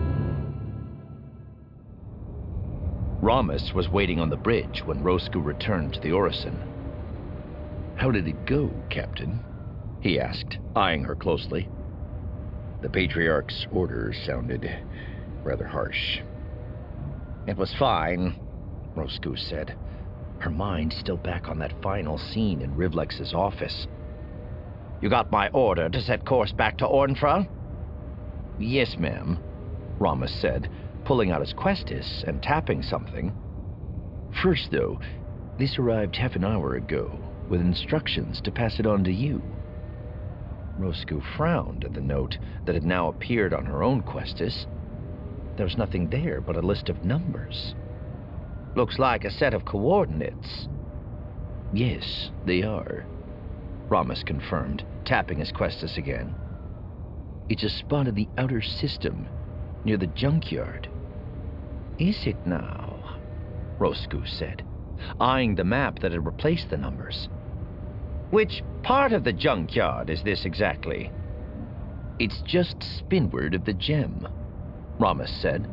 Ramus was waiting on the bridge when Roscoe returned to the Orison. How did it go, Captain? He asked, eyeing her closely. The Patriarch's orders sounded rather harsh. It was fine, Roscoe said, her mind still back on that final scene in Rivlex's office. You got my order to set course back to Ornfra? Yes, ma'am, Ramus said, pulling out his Questis and tapping something. First, though, this arrived half an hour ago, with instructions to pass it on to you. Roscoe frowned at the note that had now appeared on her own Questis. There was nothing there but a list of numbers. Looks like a set of coordinates. Yes, they are, Ramus confirmed, tapping his Questis again. It's a spot of the outer system, near the junkyard. Is it now? Roscoe said, eyeing the map that had replaced the numbers. Which part of the junkyard is this exactly? It's just spinward of the gem, Ramus said.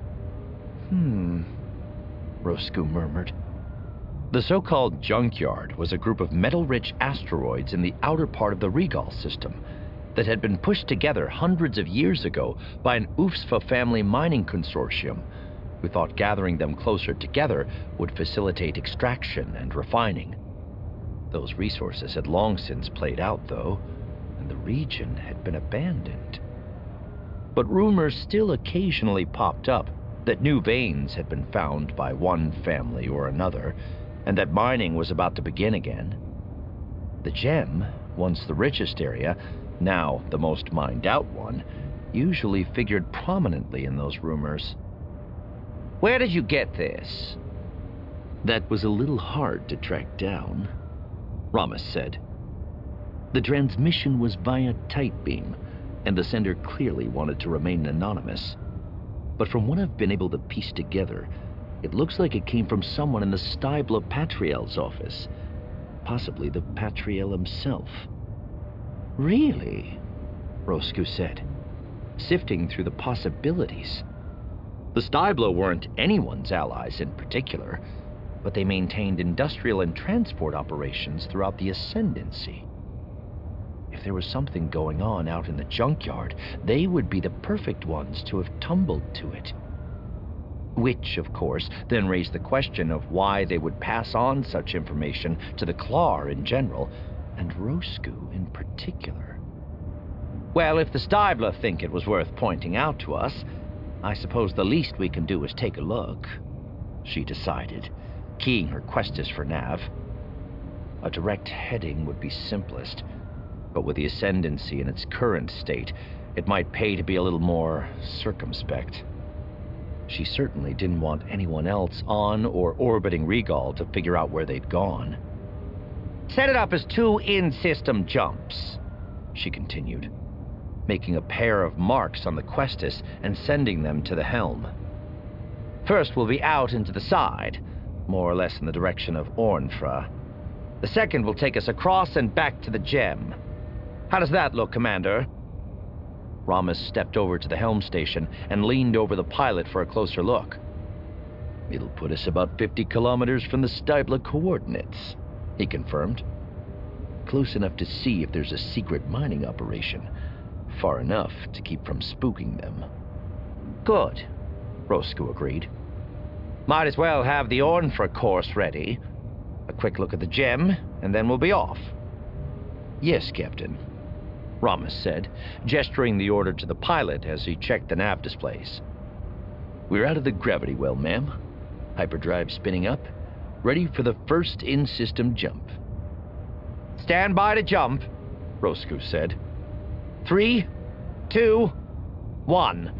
Roscoe murmured. The so-called junkyard was a group of metal-rich asteroids in the outer part of the Regal system that had been pushed together hundreds of years ago by an Ufsfa family mining consortium who thought gathering them closer together would facilitate extraction and refining. Those resources had long since played out, though, and the region had been abandoned. But rumors still occasionally popped up that new veins had been found by one family or another, and that mining was about to begin again. The gem, once the richest area, now the most mined out one, usually figured prominently in those rumors. Where did you get this? That was a little hard to track down, Ramus said. The transmission was via tight beam, and the sender clearly wanted to remain anonymous. But from what I've been able to piece together, it looks like it came from someone in the Stybla Patriel's office, possibly the Patriel himself. Really? Roscoe said, sifting through the possibilities. The Stybla weren't anyone's allies in particular, but they maintained industrial and transport operations throughout the Ascendancy. If there was something going on out in the junkyard, they would be the perfect ones to have tumbled to it. Which, of course, then raised the question of why they would pass on such information to the Claw in general, and Roscoe in particular. Well, if the Stybla think it was worth pointing out to us, I suppose the least we can do is take a look, she decided, keying her Questis for nav. A direct heading would be simplest, but with the Ascendancy in its current state, it might pay to be a little more circumspect. She certainly didn't want anyone else on or orbiting Regal to figure out where they'd gone. Set it up as 2 in-system jumps, she continued, making a pair of marks on the Questis and sending them to the helm. First we'll be out into the side, more or less in the direction of Ornfra. The second will take us across and back to the gem. How does that look, Commander? Ramus stepped over to the helm station and leaned over the pilot for a closer look. It'll put us about 50 kilometers from the Stybla coordinates, he confirmed. Close enough to see if there's a secret mining operation. Far enough to keep from spooking them. Good, Roscoe agreed. Might as well have the Ornfra course ready. A quick look at the gem, and then we'll be off. Yes, Captain. Ramos said, gesturing the order to the pilot as he checked the nav displays. "We're out of the gravity well, ma'am. Hyperdrive spinning up, ready for the first in-system jump." "Stand by to jump," Roscoe said. 3, 2, 1.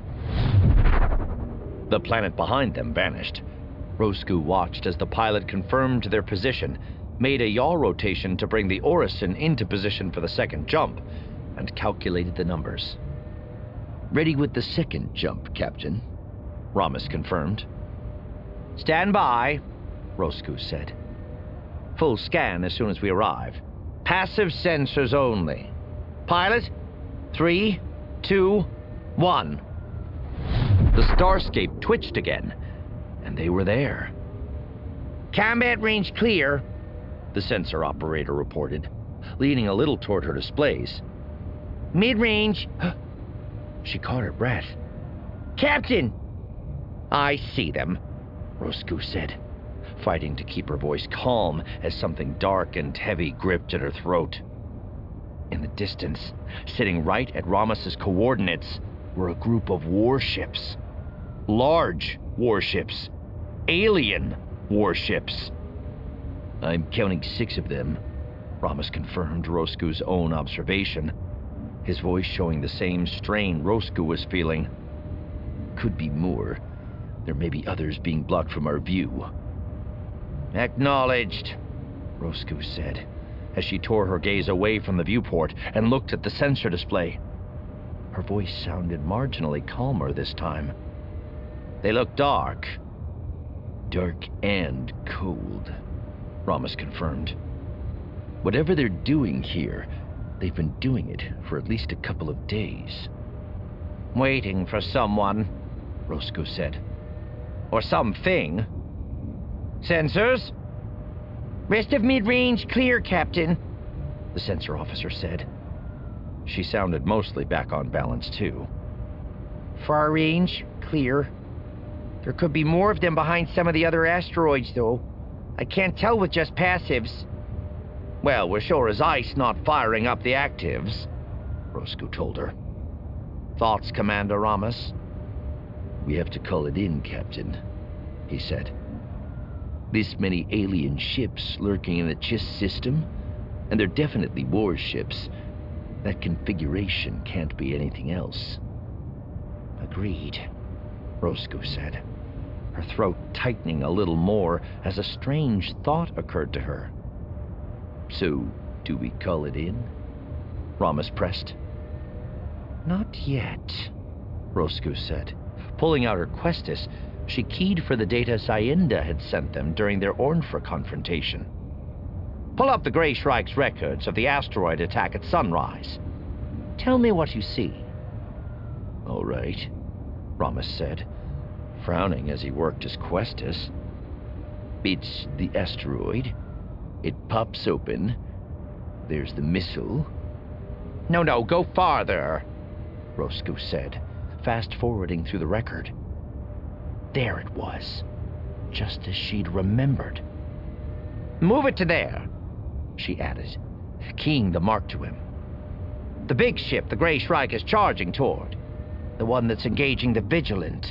The planet behind them vanished. Roscoe watched as the pilot confirmed their position, made a yaw rotation to bring the Orison into position for the second jump, and calculated the numbers. "Ready with the second jump, Captain," Ramos confirmed. "Stand by," Roscoe said. "Full scan as soon as we arrive. Passive sensors only. Pilot, 3, 2, 1. The starscape twitched again, and they were there. "Combat range clear," the sensor operator reported, leaning a little toward her displays. "Mid-range." She caught her breath. "Captain!" "I see them," Roscoe said, fighting to keep her voice calm as something dark and heavy gripped at her throat. In the distance, sitting right at Ramos's coordinates, were a group of warships. Large warships. Alien warships. "I'm counting 6 of them," Ramos confirmed Roscoe's own observation, his voice showing the same strain Roscoe was feeling. "Could be more. There may be others being blocked from our view." "Acknowledged," Roscoe said, as she tore her gaze away from the viewport and looked at the sensor display. Her voice sounded marginally calmer this time. "They look dark." "Dark and cold," Ramos confirmed. "Whatever they're doing here, they've been doing it for at least a couple of days." "Waiting for someone," Roscoe said. "Or something. Sensors? Rest of mid-range clear, Captain," the sensor officer said. She sounded mostly back on balance, too. "Far range clear. There could be more of them behind some of the other asteroids, though. I can't tell with just passives." "Well, we're sure as ice not firing up the actives," Roscoe told her. "Thoughts, Commander Ramos?" "We have to call it in, Captain," he said. "This many alien ships lurking in the Chiss system, and they're definitely warships. That configuration can't be anything else." "Agreed," Roscoe said, her throat tightening a little more as a strange thought occurred to her. "So, do we call it in?" Ramos pressed. "Not yet," Roscoe said. Pulling out her Questis, she keyed for the data Sayenda had sent them during their Ornfer confrontation. "Pull up the Grey Shrike's records of the asteroid attack at sunrise. Tell me what you see." "All right," Ramos said, frowning as he worked his Questis. "It's the asteroid. It pops open. There's the missile." No, go farther," Roscoe said, fast-forwarding through the record. There it was, just as she'd remembered. "Move it to there," she added, keying the mark to him. "The big ship the Grey Shrike is charging toward. The one that's engaging the Vigilant."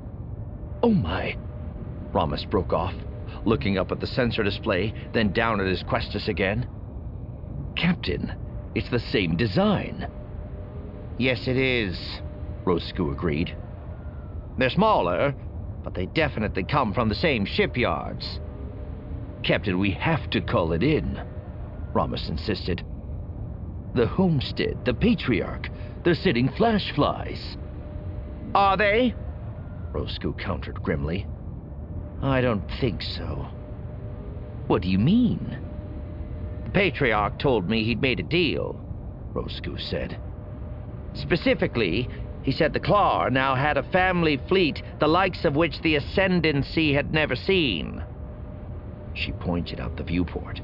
"Oh my," Ramos broke off, looking up at the sensor display, then down at his Questis again. "Captain, it's the same design." "Yes, it is," Roscoe agreed. "They're smaller, but they definitely come from the same shipyards." "Captain, we have to call it in," Ramos insisted. "The Homestead, the Patriarch, they're sitting flash flies." "Are they?" Roscoe countered grimly. "I don't think so." "What do you mean?" "The Patriarch told me he'd made a deal," Roscoe said. "Specifically, he said the Klar now had a family fleet the likes of which the Ascendancy had never seen." She pointed out the viewport.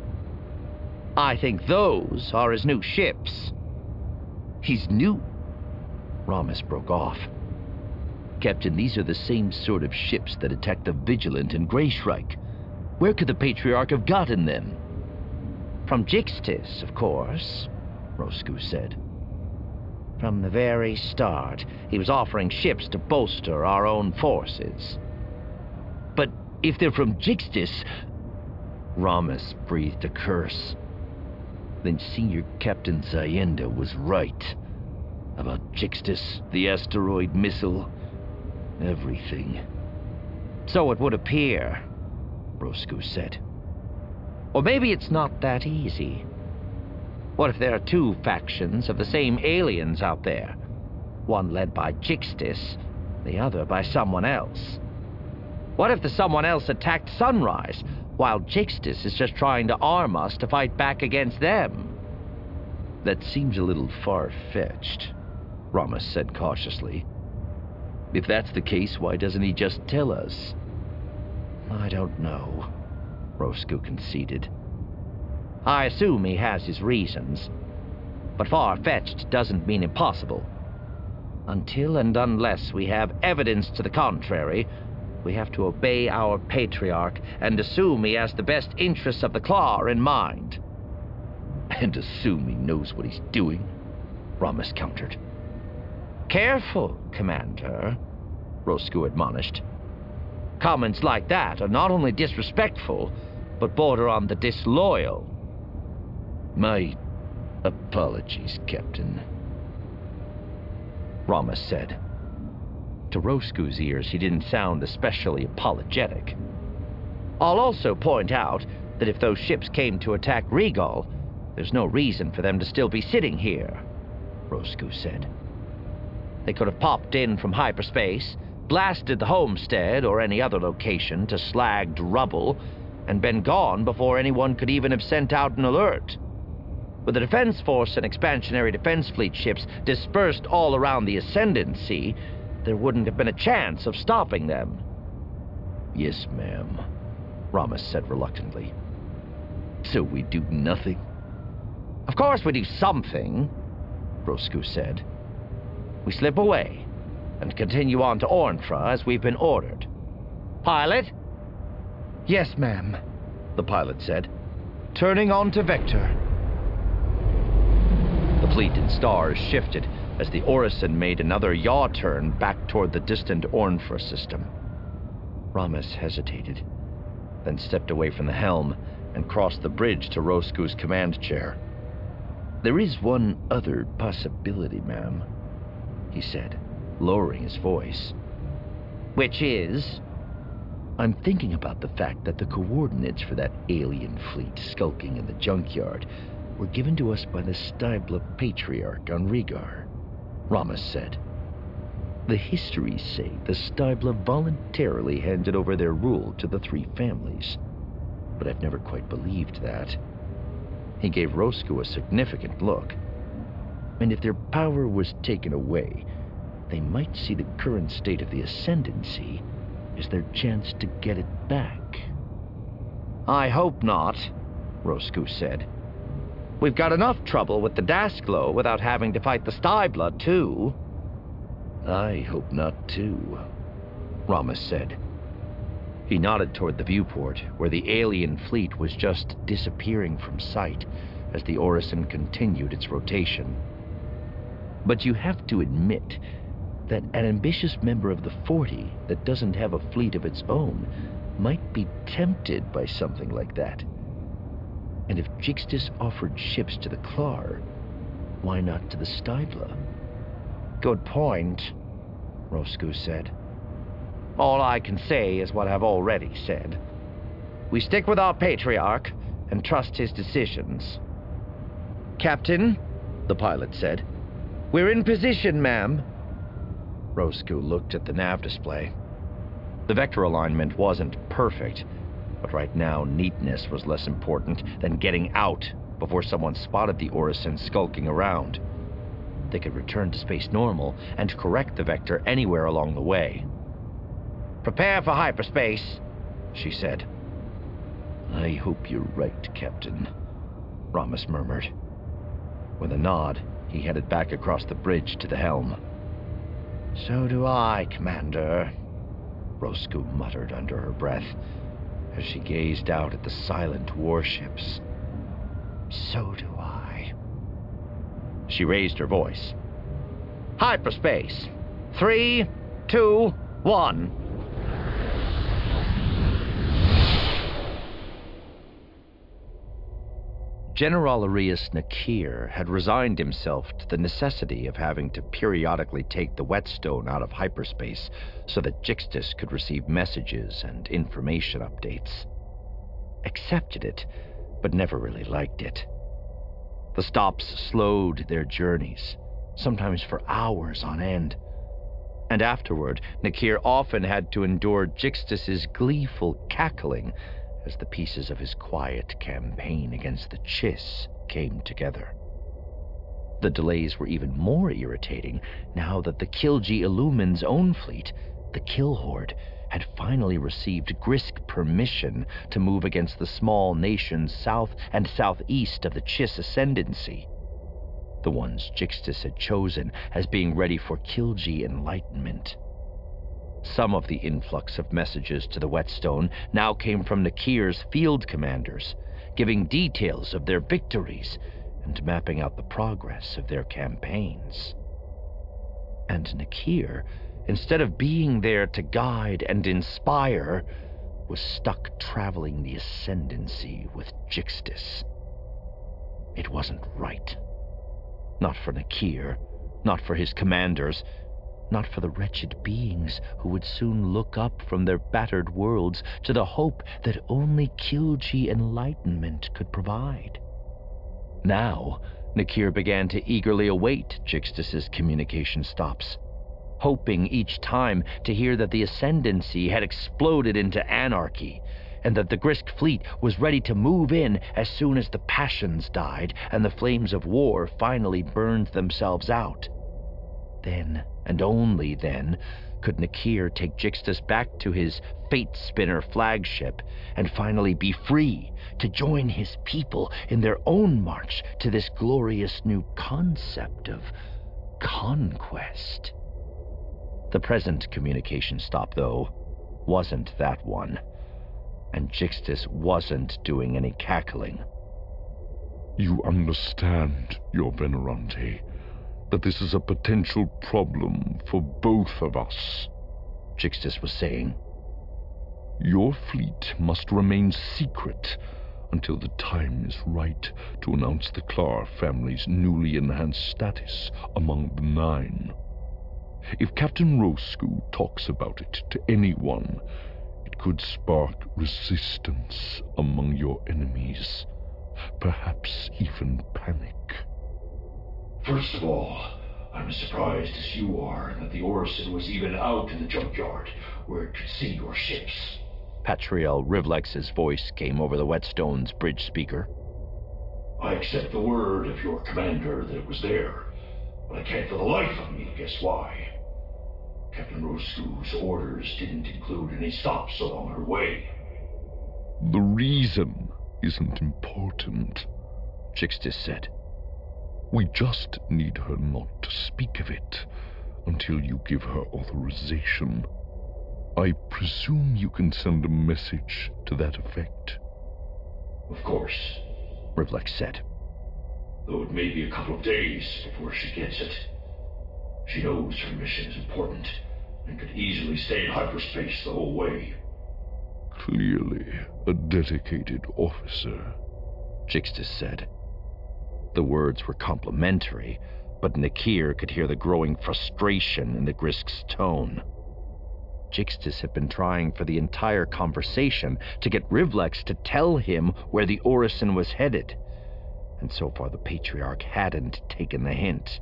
"I think those are his new ships." "His new?" Ramos broke off. "Captain, these are the same sort of ships that attacked the Vigilant and Grey Shrike. Where could the Patriarch have gotten them?" "From Jixtis, of course," Roscoe said. From the very start, he was offering ships to bolster our own forces. But if they're from Jixtis... Ramos breathed a curse. Then Senior Captain Zayenda was right. About Jixtis, the asteroid missile, everything. So it would appear, Roscoe said. Or maybe it's not that easy. What if there are two factions of the same aliens out there? One led by Jixtis, the other by someone else. What if the someone else attacked Sunrise, while Jixtis is just trying to arm us to fight back against them? That seems a little far-fetched, Ramos said cautiously. If that's the case, why doesn't he just tell us? I don't know, Roscoe conceded. I assume he has his reasons, but far-fetched doesn't mean impossible. Until and unless we have evidence to the contrary, we have to obey our patriarch and assume he has the best interests of the Claw in mind. And assume he knows what he's doing, Ramos countered. Careful, Commander, Roscoe admonished. Comments like that are not only disrespectful, but border on the disloyal. My apologies, Captain, Ramos said. To Roscoe's ears, he didn't sound especially apologetic. I'll also point out that if those ships came to attack Regal, there's no reason for them to still be sitting here, Roscoe said. They could have popped in from hyperspace, blasted the homestead or any other location to slagged rubble, and been gone before anyone could even have sent out an alert. With the Defense Force and Expansionary Defense Fleet ships dispersed all around the Ascendancy, there wouldn't have been a chance of stopping them. Yes, ma'am, Ramos said reluctantly. So we do nothing? Of course we do something, Roscoe said. We slip away and continue on to Orntra as we've been ordered. Pilot? Yes, ma'am, the pilot said. Turning on to Vector. The fleet and stars shifted as the Orison made another yaw turn back toward the distant Orntra system. Ramos hesitated, then stepped away from the helm and crossed the bridge to Roscoe's command chair. There is one other possibility, ma'am, he said, lowering his voice. Which is? I'm thinking about the fact that the coordinates for that alien fleet skulking in the junkyard were given to us by the Stybla Patriarch on Regar, Ramos said. The histories say the Stybla voluntarily handed over their rule to the three families, but I've never quite believed that. He gave Roscoe a significant look. And if their power was taken away, they might see the current state of the Ascendancy as their chance to get it back. I hope not, Roscoe said. We've got enough trouble with the Dasklo without having to fight the Stybla, too. I hope not, too, Ramos said. He nodded toward the viewport, where the alien fleet was just disappearing from sight as the Orison continued its rotation. But you have to admit that an ambitious member of the 40 that doesn't have a fleet of its own might be tempted by something like that. And if Jixtis offered ships to the Klar, why not to the Stybla? Good point, Roscoe said. All I can say is what I've already said. We stick with our Patriarch and trust his decisions. Captain, the pilot said. We're in position, ma'am. Roscoe looked at the nav display. The vector alignment wasn't perfect, but right now neatness was less important than getting out before someone spotted the Orison skulking around. They could return to space normal and correct the vector anywhere along the way. Prepare for hyperspace, she said. I hope you're right, Captain, Ramos murmured. With a nod, he headed back across the bridge to the helm. So do I, Commander, Roscoe muttered under her breath as she gazed out at the silent warships. So do I. She raised her voice. Hyperspace. 3, 2, 1. General Arias Nakir had resigned himself to the necessity of having to periodically take the whetstone out of hyperspace so that Jixtus could receive messages and information updates. Accepted it, but never really liked it. The stops slowed their journeys, sometimes for hours on end. And afterward, Nakir often had to endure Jixtus's gleeful cackling as the pieces of his quiet campaign against the Chiss came together. The delays were even more irritating now that the Kilji Illumin's own fleet, the Kill Horde, had finally received Grisk permission to move against the small nations south and southeast of the Chiss Ascendancy, the ones Jixtus had chosen as being ready for Kilji enlightenment. Some of the influx of messages to the whetstone now came from Nakir's field commanders, giving details of their victories and mapping out the progress of their campaigns. And Nakir, instead of being there to guide and inspire, was stuck traveling the Ascendancy with Jixtus. It wasn't right. Not for Nakir, not for his commanders, not for the wretched beings who would soon look up from their battered worlds to the hope that only Kilji enlightenment could provide. Now, Nakir began to eagerly await Jixtus's communication stops, hoping each time to hear that the Ascendancy had exploded into anarchy, and that the Grisk fleet was ready to move in as soon as the passions died and the flames of war finally burned themselves out. Then, and only then, could Nakir take Jixtus back to his Fate Spinner flagship and finally be free to join his people in their own march to this glorious new concept of conquest. The present communication stop, though, wasn't that one, and Jixtus wasn't doing any cackling. You understand, Your Venerante, that this is a potential problem for both of us, Jixtus was saying. Your fleet must remain secret until the time is right to announce the Klar family's newly enhanced status among the Nine. If Captain Rosku talks about it to anyone, it could spark resistance among your enemies, perhaps even panic. First of all, I'm as surprised as you are that the Orison was even out in the junkyard where it could see your ships. Patriel Rivlex's voice came over the whetstone's bridge speaker. I accept the word of your commander that it was there, but I can't for the life of me guess why. Captain Rosku's orders didn't include any stops along her way. The reason isn't important, Jixtus said. We just need her not to speak of it until you give her authorization. I presume you can send a message to that effect. Of course, Rivlex said. Though it may be a couple of days before she gets it. She knows her mission is important and could easily stay in hyperspace the whole way. Clearly a dedicated officer, Jixtus said. The words were complimentary, but Nakir could hear the growing frustration in the Grisk's tone. Jixtus had been trying for the entire conversation to get Rivlex to tell him where the Orison was headed, and so far the Patriarch hadn't taken the hint.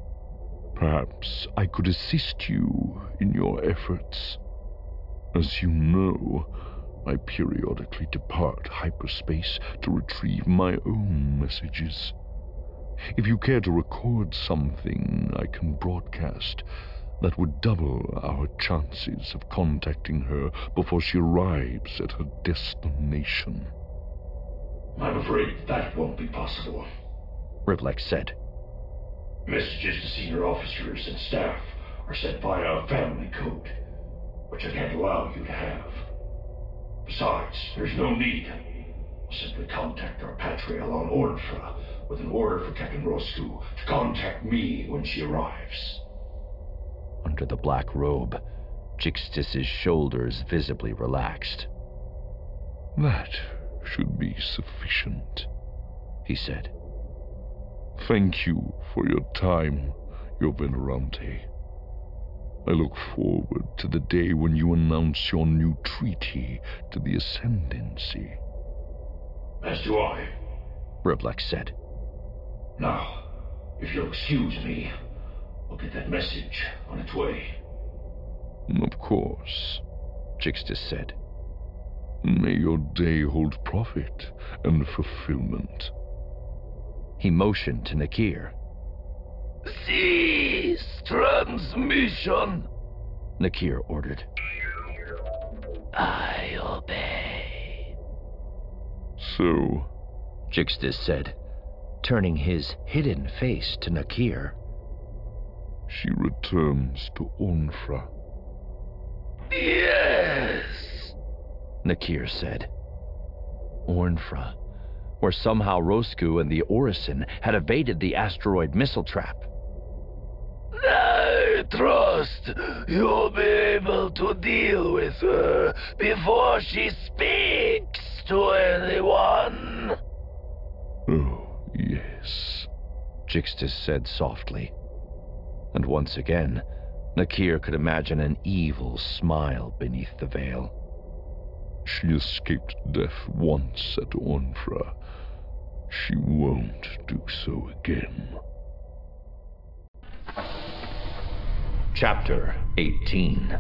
Perhaps I could assist you in your efforts. As you know, I periodically depart hyperspace to retrieve my own messages. If you care to record something I can broadcast, that would double our chances of contacting her before she arrives at her destination. I'm afraid that won't be possible, Rivlex said. Messages to senior officers and staff are sent via a family code, which I can't allow you to have. Besides, there's no need. We'll simply contact our Patriel on Ornfra with an order for Captain Rosku to contact me when she arrives. under the black robe, Jixtis's shoulders visibly relaxed. That should be sufficient, he said. Thank you for your time, Your Venerante. I look forward to the day when you announce your new treaty to the Ascendancy. As do I, Riblex said. Now, if you'll excuse me, I'll get that message on its way. Of course, Jixtis said. May your day hold profit and fulfillment. He motioned to Nakir. Cease transmission, Nakir ordered. I obey. So, Jixtis said, turning his hidden face to Nakir. She returns to Ornfra. Yes, Nakir said. Ornfra, where somehow Rosku and the Orison had evaded the asteroid missile trap. I trust you'll be able to deal with her before she speaks to anyone. Oh, yes, Jixtis said softly. And once again, Nakir could imagine an evil smile beneath the veil. She escaped death once at Ornfra. She won't do so again. Chapter 18.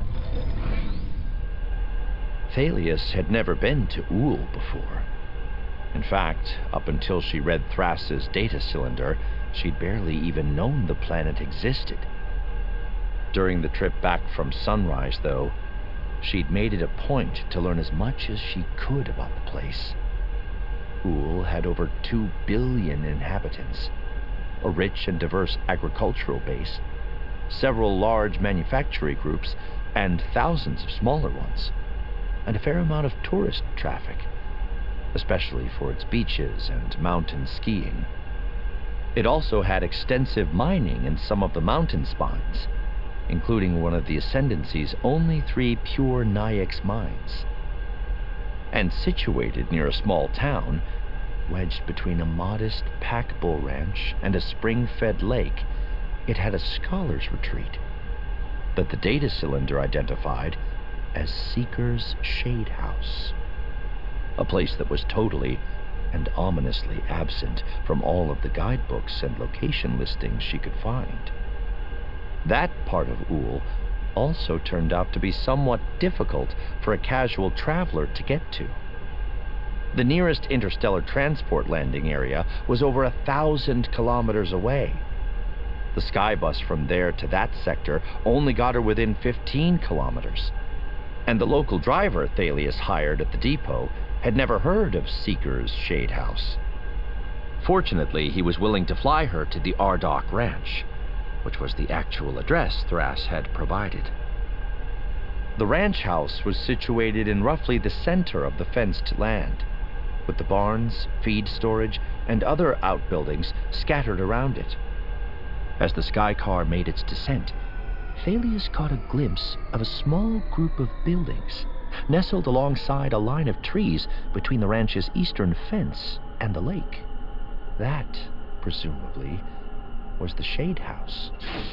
Thalius had never been to Uhl before. In fact, up until she read Thras's data cylinder, she'd barely even known the planet existed. During the trip back from Sunrise, though, she'd made it a point to learn as much as she could about the place. Uhl had over 2 billion inhabitants, a rich and diverse agricultural base, several large manufacturing groups, and thousands of smaller ones, and a fair amount of tourist traffic, especially for its beaches and mountain skiing. It also had extensive mining in some of the mountain spines, including one of the Ascendancy's only 3 pure Nayax mines. And situated near a small town, wedged between a modest pack bull ranch and a spring-fed lake, it had a scholar's retreat that the data cylinder identified as Seeker's Shade House, a place that was totally and ominously absent from all of the guidebooks and location listings she could find. That part of Uhl also turned out to be somewhat difficult for a casual traveler to get to. The nearest interstellar transport landing area was over 1,000 kilometers away. The skybus from there to that sector only got her within 15 kilometers. And the local driver Thalius hired at the depot had never heard of Seeker's Shade House. Fortunately, he was willing to fly her to the Ardok Ranch, which was the actual address Thras had provided. The ranch house was situated in roughly the center of the fenced land, with the barns, feed storage, and other outbuildings scattered around it. As the sky car made its descent, Thalius caught a glimpse of a small group of buildings nestled alongside a line of trees between the ranch's eastern fence and the lake. That, presumably, was the Shade House.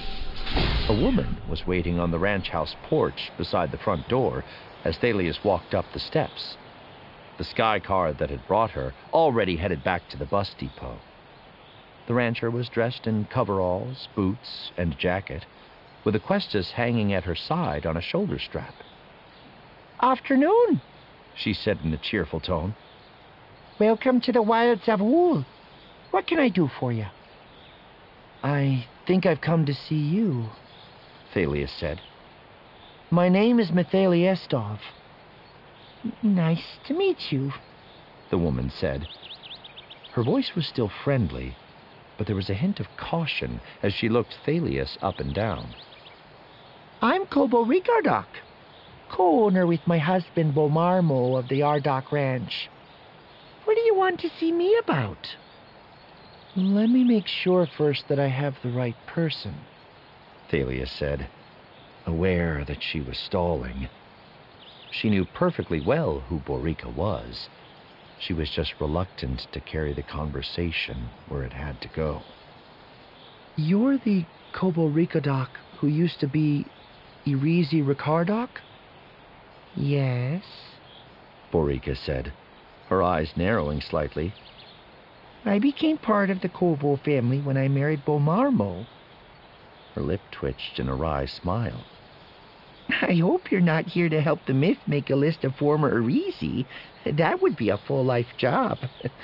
A woman was waiting on the ranch house porch beside the front door as Thalius walked up the steps. The sky car that had brought her already headed back to the bus depot. The rancher was dressed in coveralls, boots, and jacket, with Aquestus hanging at her side on a shoulder strap. Afternoon, she said in a cheerful tone. Welcome to the wilds of Uhl. What can I do for you? I think I've come to see you, Thalius said. My name is Mithaliestov. Nice to meet you, the woman said. Her voice was still friendly, but there was a hint of caution as she looked Thalius up and down. I'm Kobo Ricardok, co-owner with my husband Bomarmo of the Ardok Ranch. What do you want to see me about? Let me make sure first that I have the right person, Thalius said. aware that she was stalling. She knew perfectly well who Borica was. She was just reluctant to carry the conversation where it had to go. You're the Koborikadoc who used to be Irizi Ricardoc? Yes, Borica said, her eyes narrowing slightly. I became part of the Kobo family when I married Bomarmo. Her lip twitched in a wry smile. I hope you're not here to help the myth make a list of former Irizi. That would be a full-life job.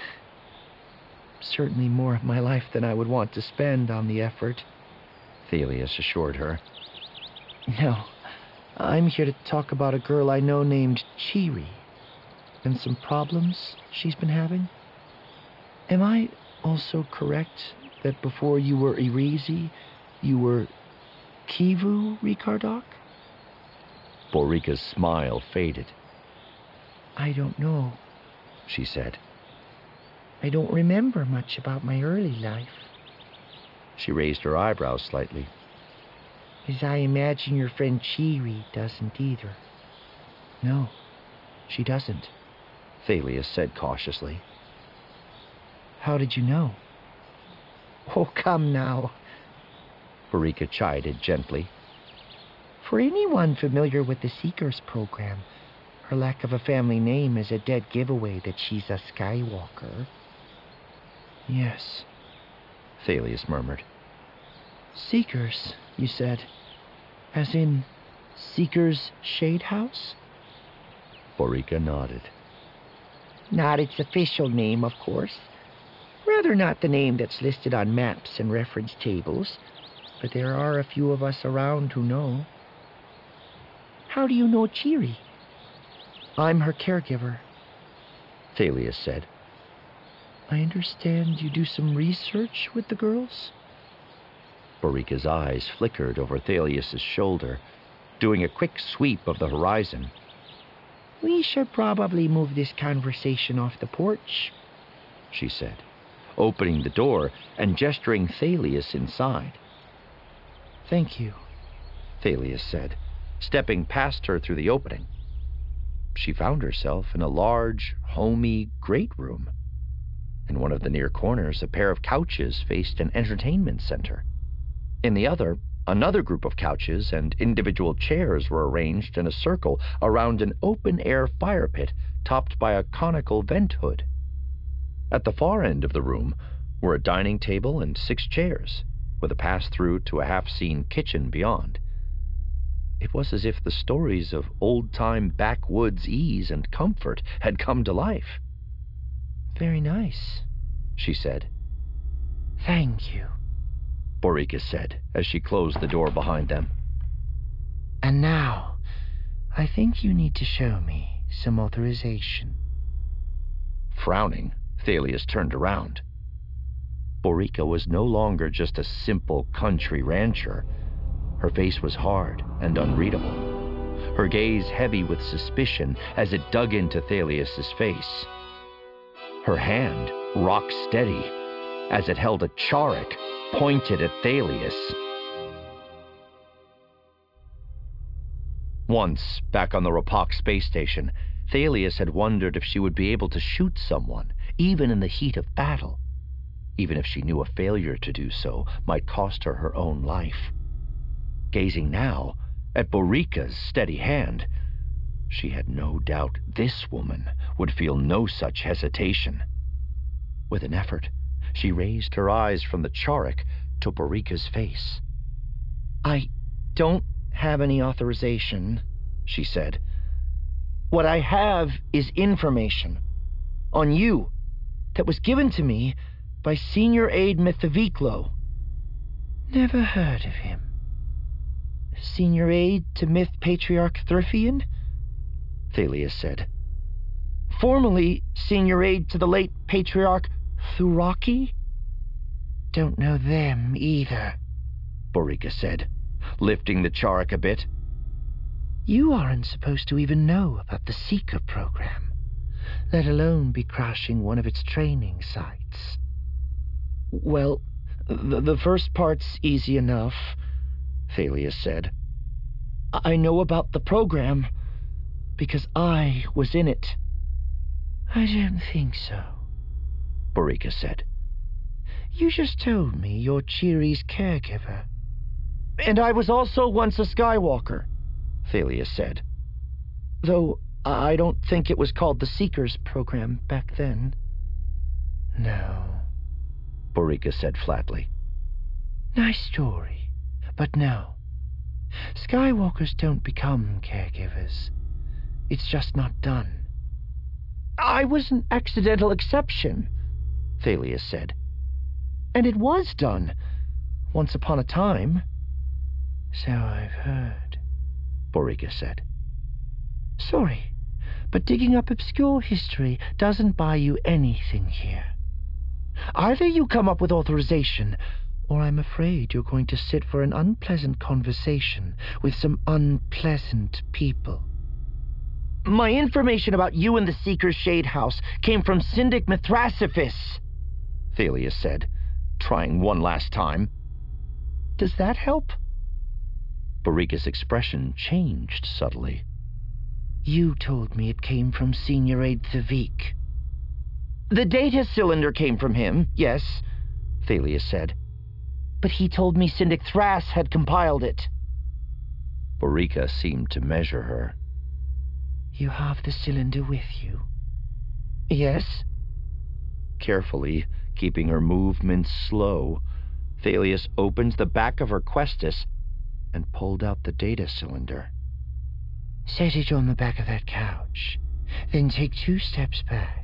Certainly more of my life than I would want to spend on the effort, Thalius assured her. No, I'm here to talk about a girl I know named Chiri, and some problems she's been having. Am I also correct that before you were Irizi, you were Kivu Ricardoc? Borica's smile faded. I don't know, she said. I don't remember much about my early life. She raised her eyebrows slightly. As I imagine your friend Chiri doesn't either. No, she doesn't, Thalius said cautiously. How did you know? Oh, come now, Borica chided gently. For anyone familiar with the Seekers program, her lack of a family name is a dead giveaway that she's a Skywalker. Yes, Thalius murmured. Seekers, you said? As in Seekers Shade House? Borica nodded. Not its official name, of course. Rather not the name that's listed on maps and reference tables, but there are a few of us around who know. How do you know Chiri? I'm her caregiver, Thalius said. I understand you do some research with the girls? Borica's eyes flickered over Thalius's shoulder, doing a quick sweep of the horizon. We should probably move this conversation off the porch, she said, opening the door and gesturing Thalius inside. Thank you, Thalius said, stepping past her through the opening. She found herself in a large, homey great room. In one of the near corners, a pair of couches faced an entertainment center. In the other, another group of couches and individual chairs were arranged in a circle around an open-air fire pit topped by a conical vent hood. At the far end of the room were a dining table and 6 chairs, with a pass-through to a half-seen kitchen beyond. It was as if the stories of old-time backwoods ease and comfort had come to life. Very nice, she said. Thank you, Borica said as she closed the door behind them. And now, I think you need to show me some authorization. Frowning, Thalius turned around. Borica was no longer just a simple country rancher. Her face was hard and unreadable, her gaze heavy with suspicion as it dug into Thalius's face. Her hand, rock steady, as it held a charik pointed at Thalius. Once, back on the Rapak space station, Thalius had wondered if she would be able to shoot someone, even in the heat of battle, even if she knew a failure to do so might cost her her own life. Gazing now at Borica's steady hand, she had no doubt this woman would feel no such hesitation. With an effort, she raised her eyes from the charik to Borica's face. I don't have any authorization, she said. What I have is information on you that was given to me by Senior Aide Mythoviklo. Never heard of him. Senior Aide to Myth Patriarch Thrifian? Thalius said. Formerly Senior Aide to the late Patriarch Thuraki? Don't know them either, Borica said, lifting the charik a bit. You aren't supposed to even know about the Seeker program, let alone be crashing one of its training sites. Well, the first part's easy enough, Thalius said. I know about the program because I was in it. I don't think so, Borica said. You just told me you're Cheerie's caregiver. And I was also once a Skywalker, Thalia said. Though I don't think it was called the Seekers program back then. No, Borica said flatly. Nice story, but no. Skywalkers don't become caregivers. It's just not done. I was an accidental exception, Thalia said. And it was done, once upon a time. So I've heard, Borica said. Sorry, but digging up obscure history doesn't buy you anything here. Either you come up with authorization, or I'm afraid you're going to sit for an unpleasant conversation with some unpleasant people. My information about you and the Seeker's Shade House came from Syndic Mithrasiphis, Thalia said, trying one last time. Does that help? Borica's expression changed subtly. You told me it came from Senior Aide Thavik. The data cylinder came from him, yes, Thalia said. But he told me Syndic Thras had compiled it. Borica seemed to measure her. You have the cylinder with you? Yes. Carefully, keeping her movements slow, Thalius opened the back of her Questus and pulled out the data cylinder. Set it on the back of that couch, then take 2 steps back.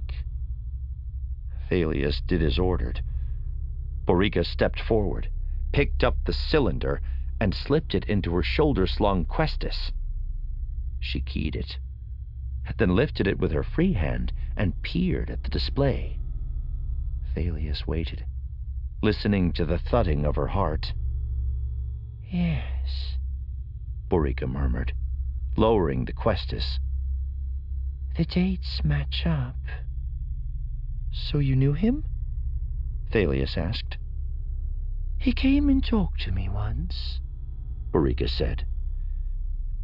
Thalius did as ordered. Borica stepped forward, picked up the cylinder, and slipped it into her shoulder-slung Questus. She keyed it, then lifted it with her free hand and peered at the display. Thalius waited, listening to the thudding of her heart. Yes, Borica murmured, lowering the Questus. The dates match up. So you knew him? Thalius asked. He came and talked to me once, Borica said.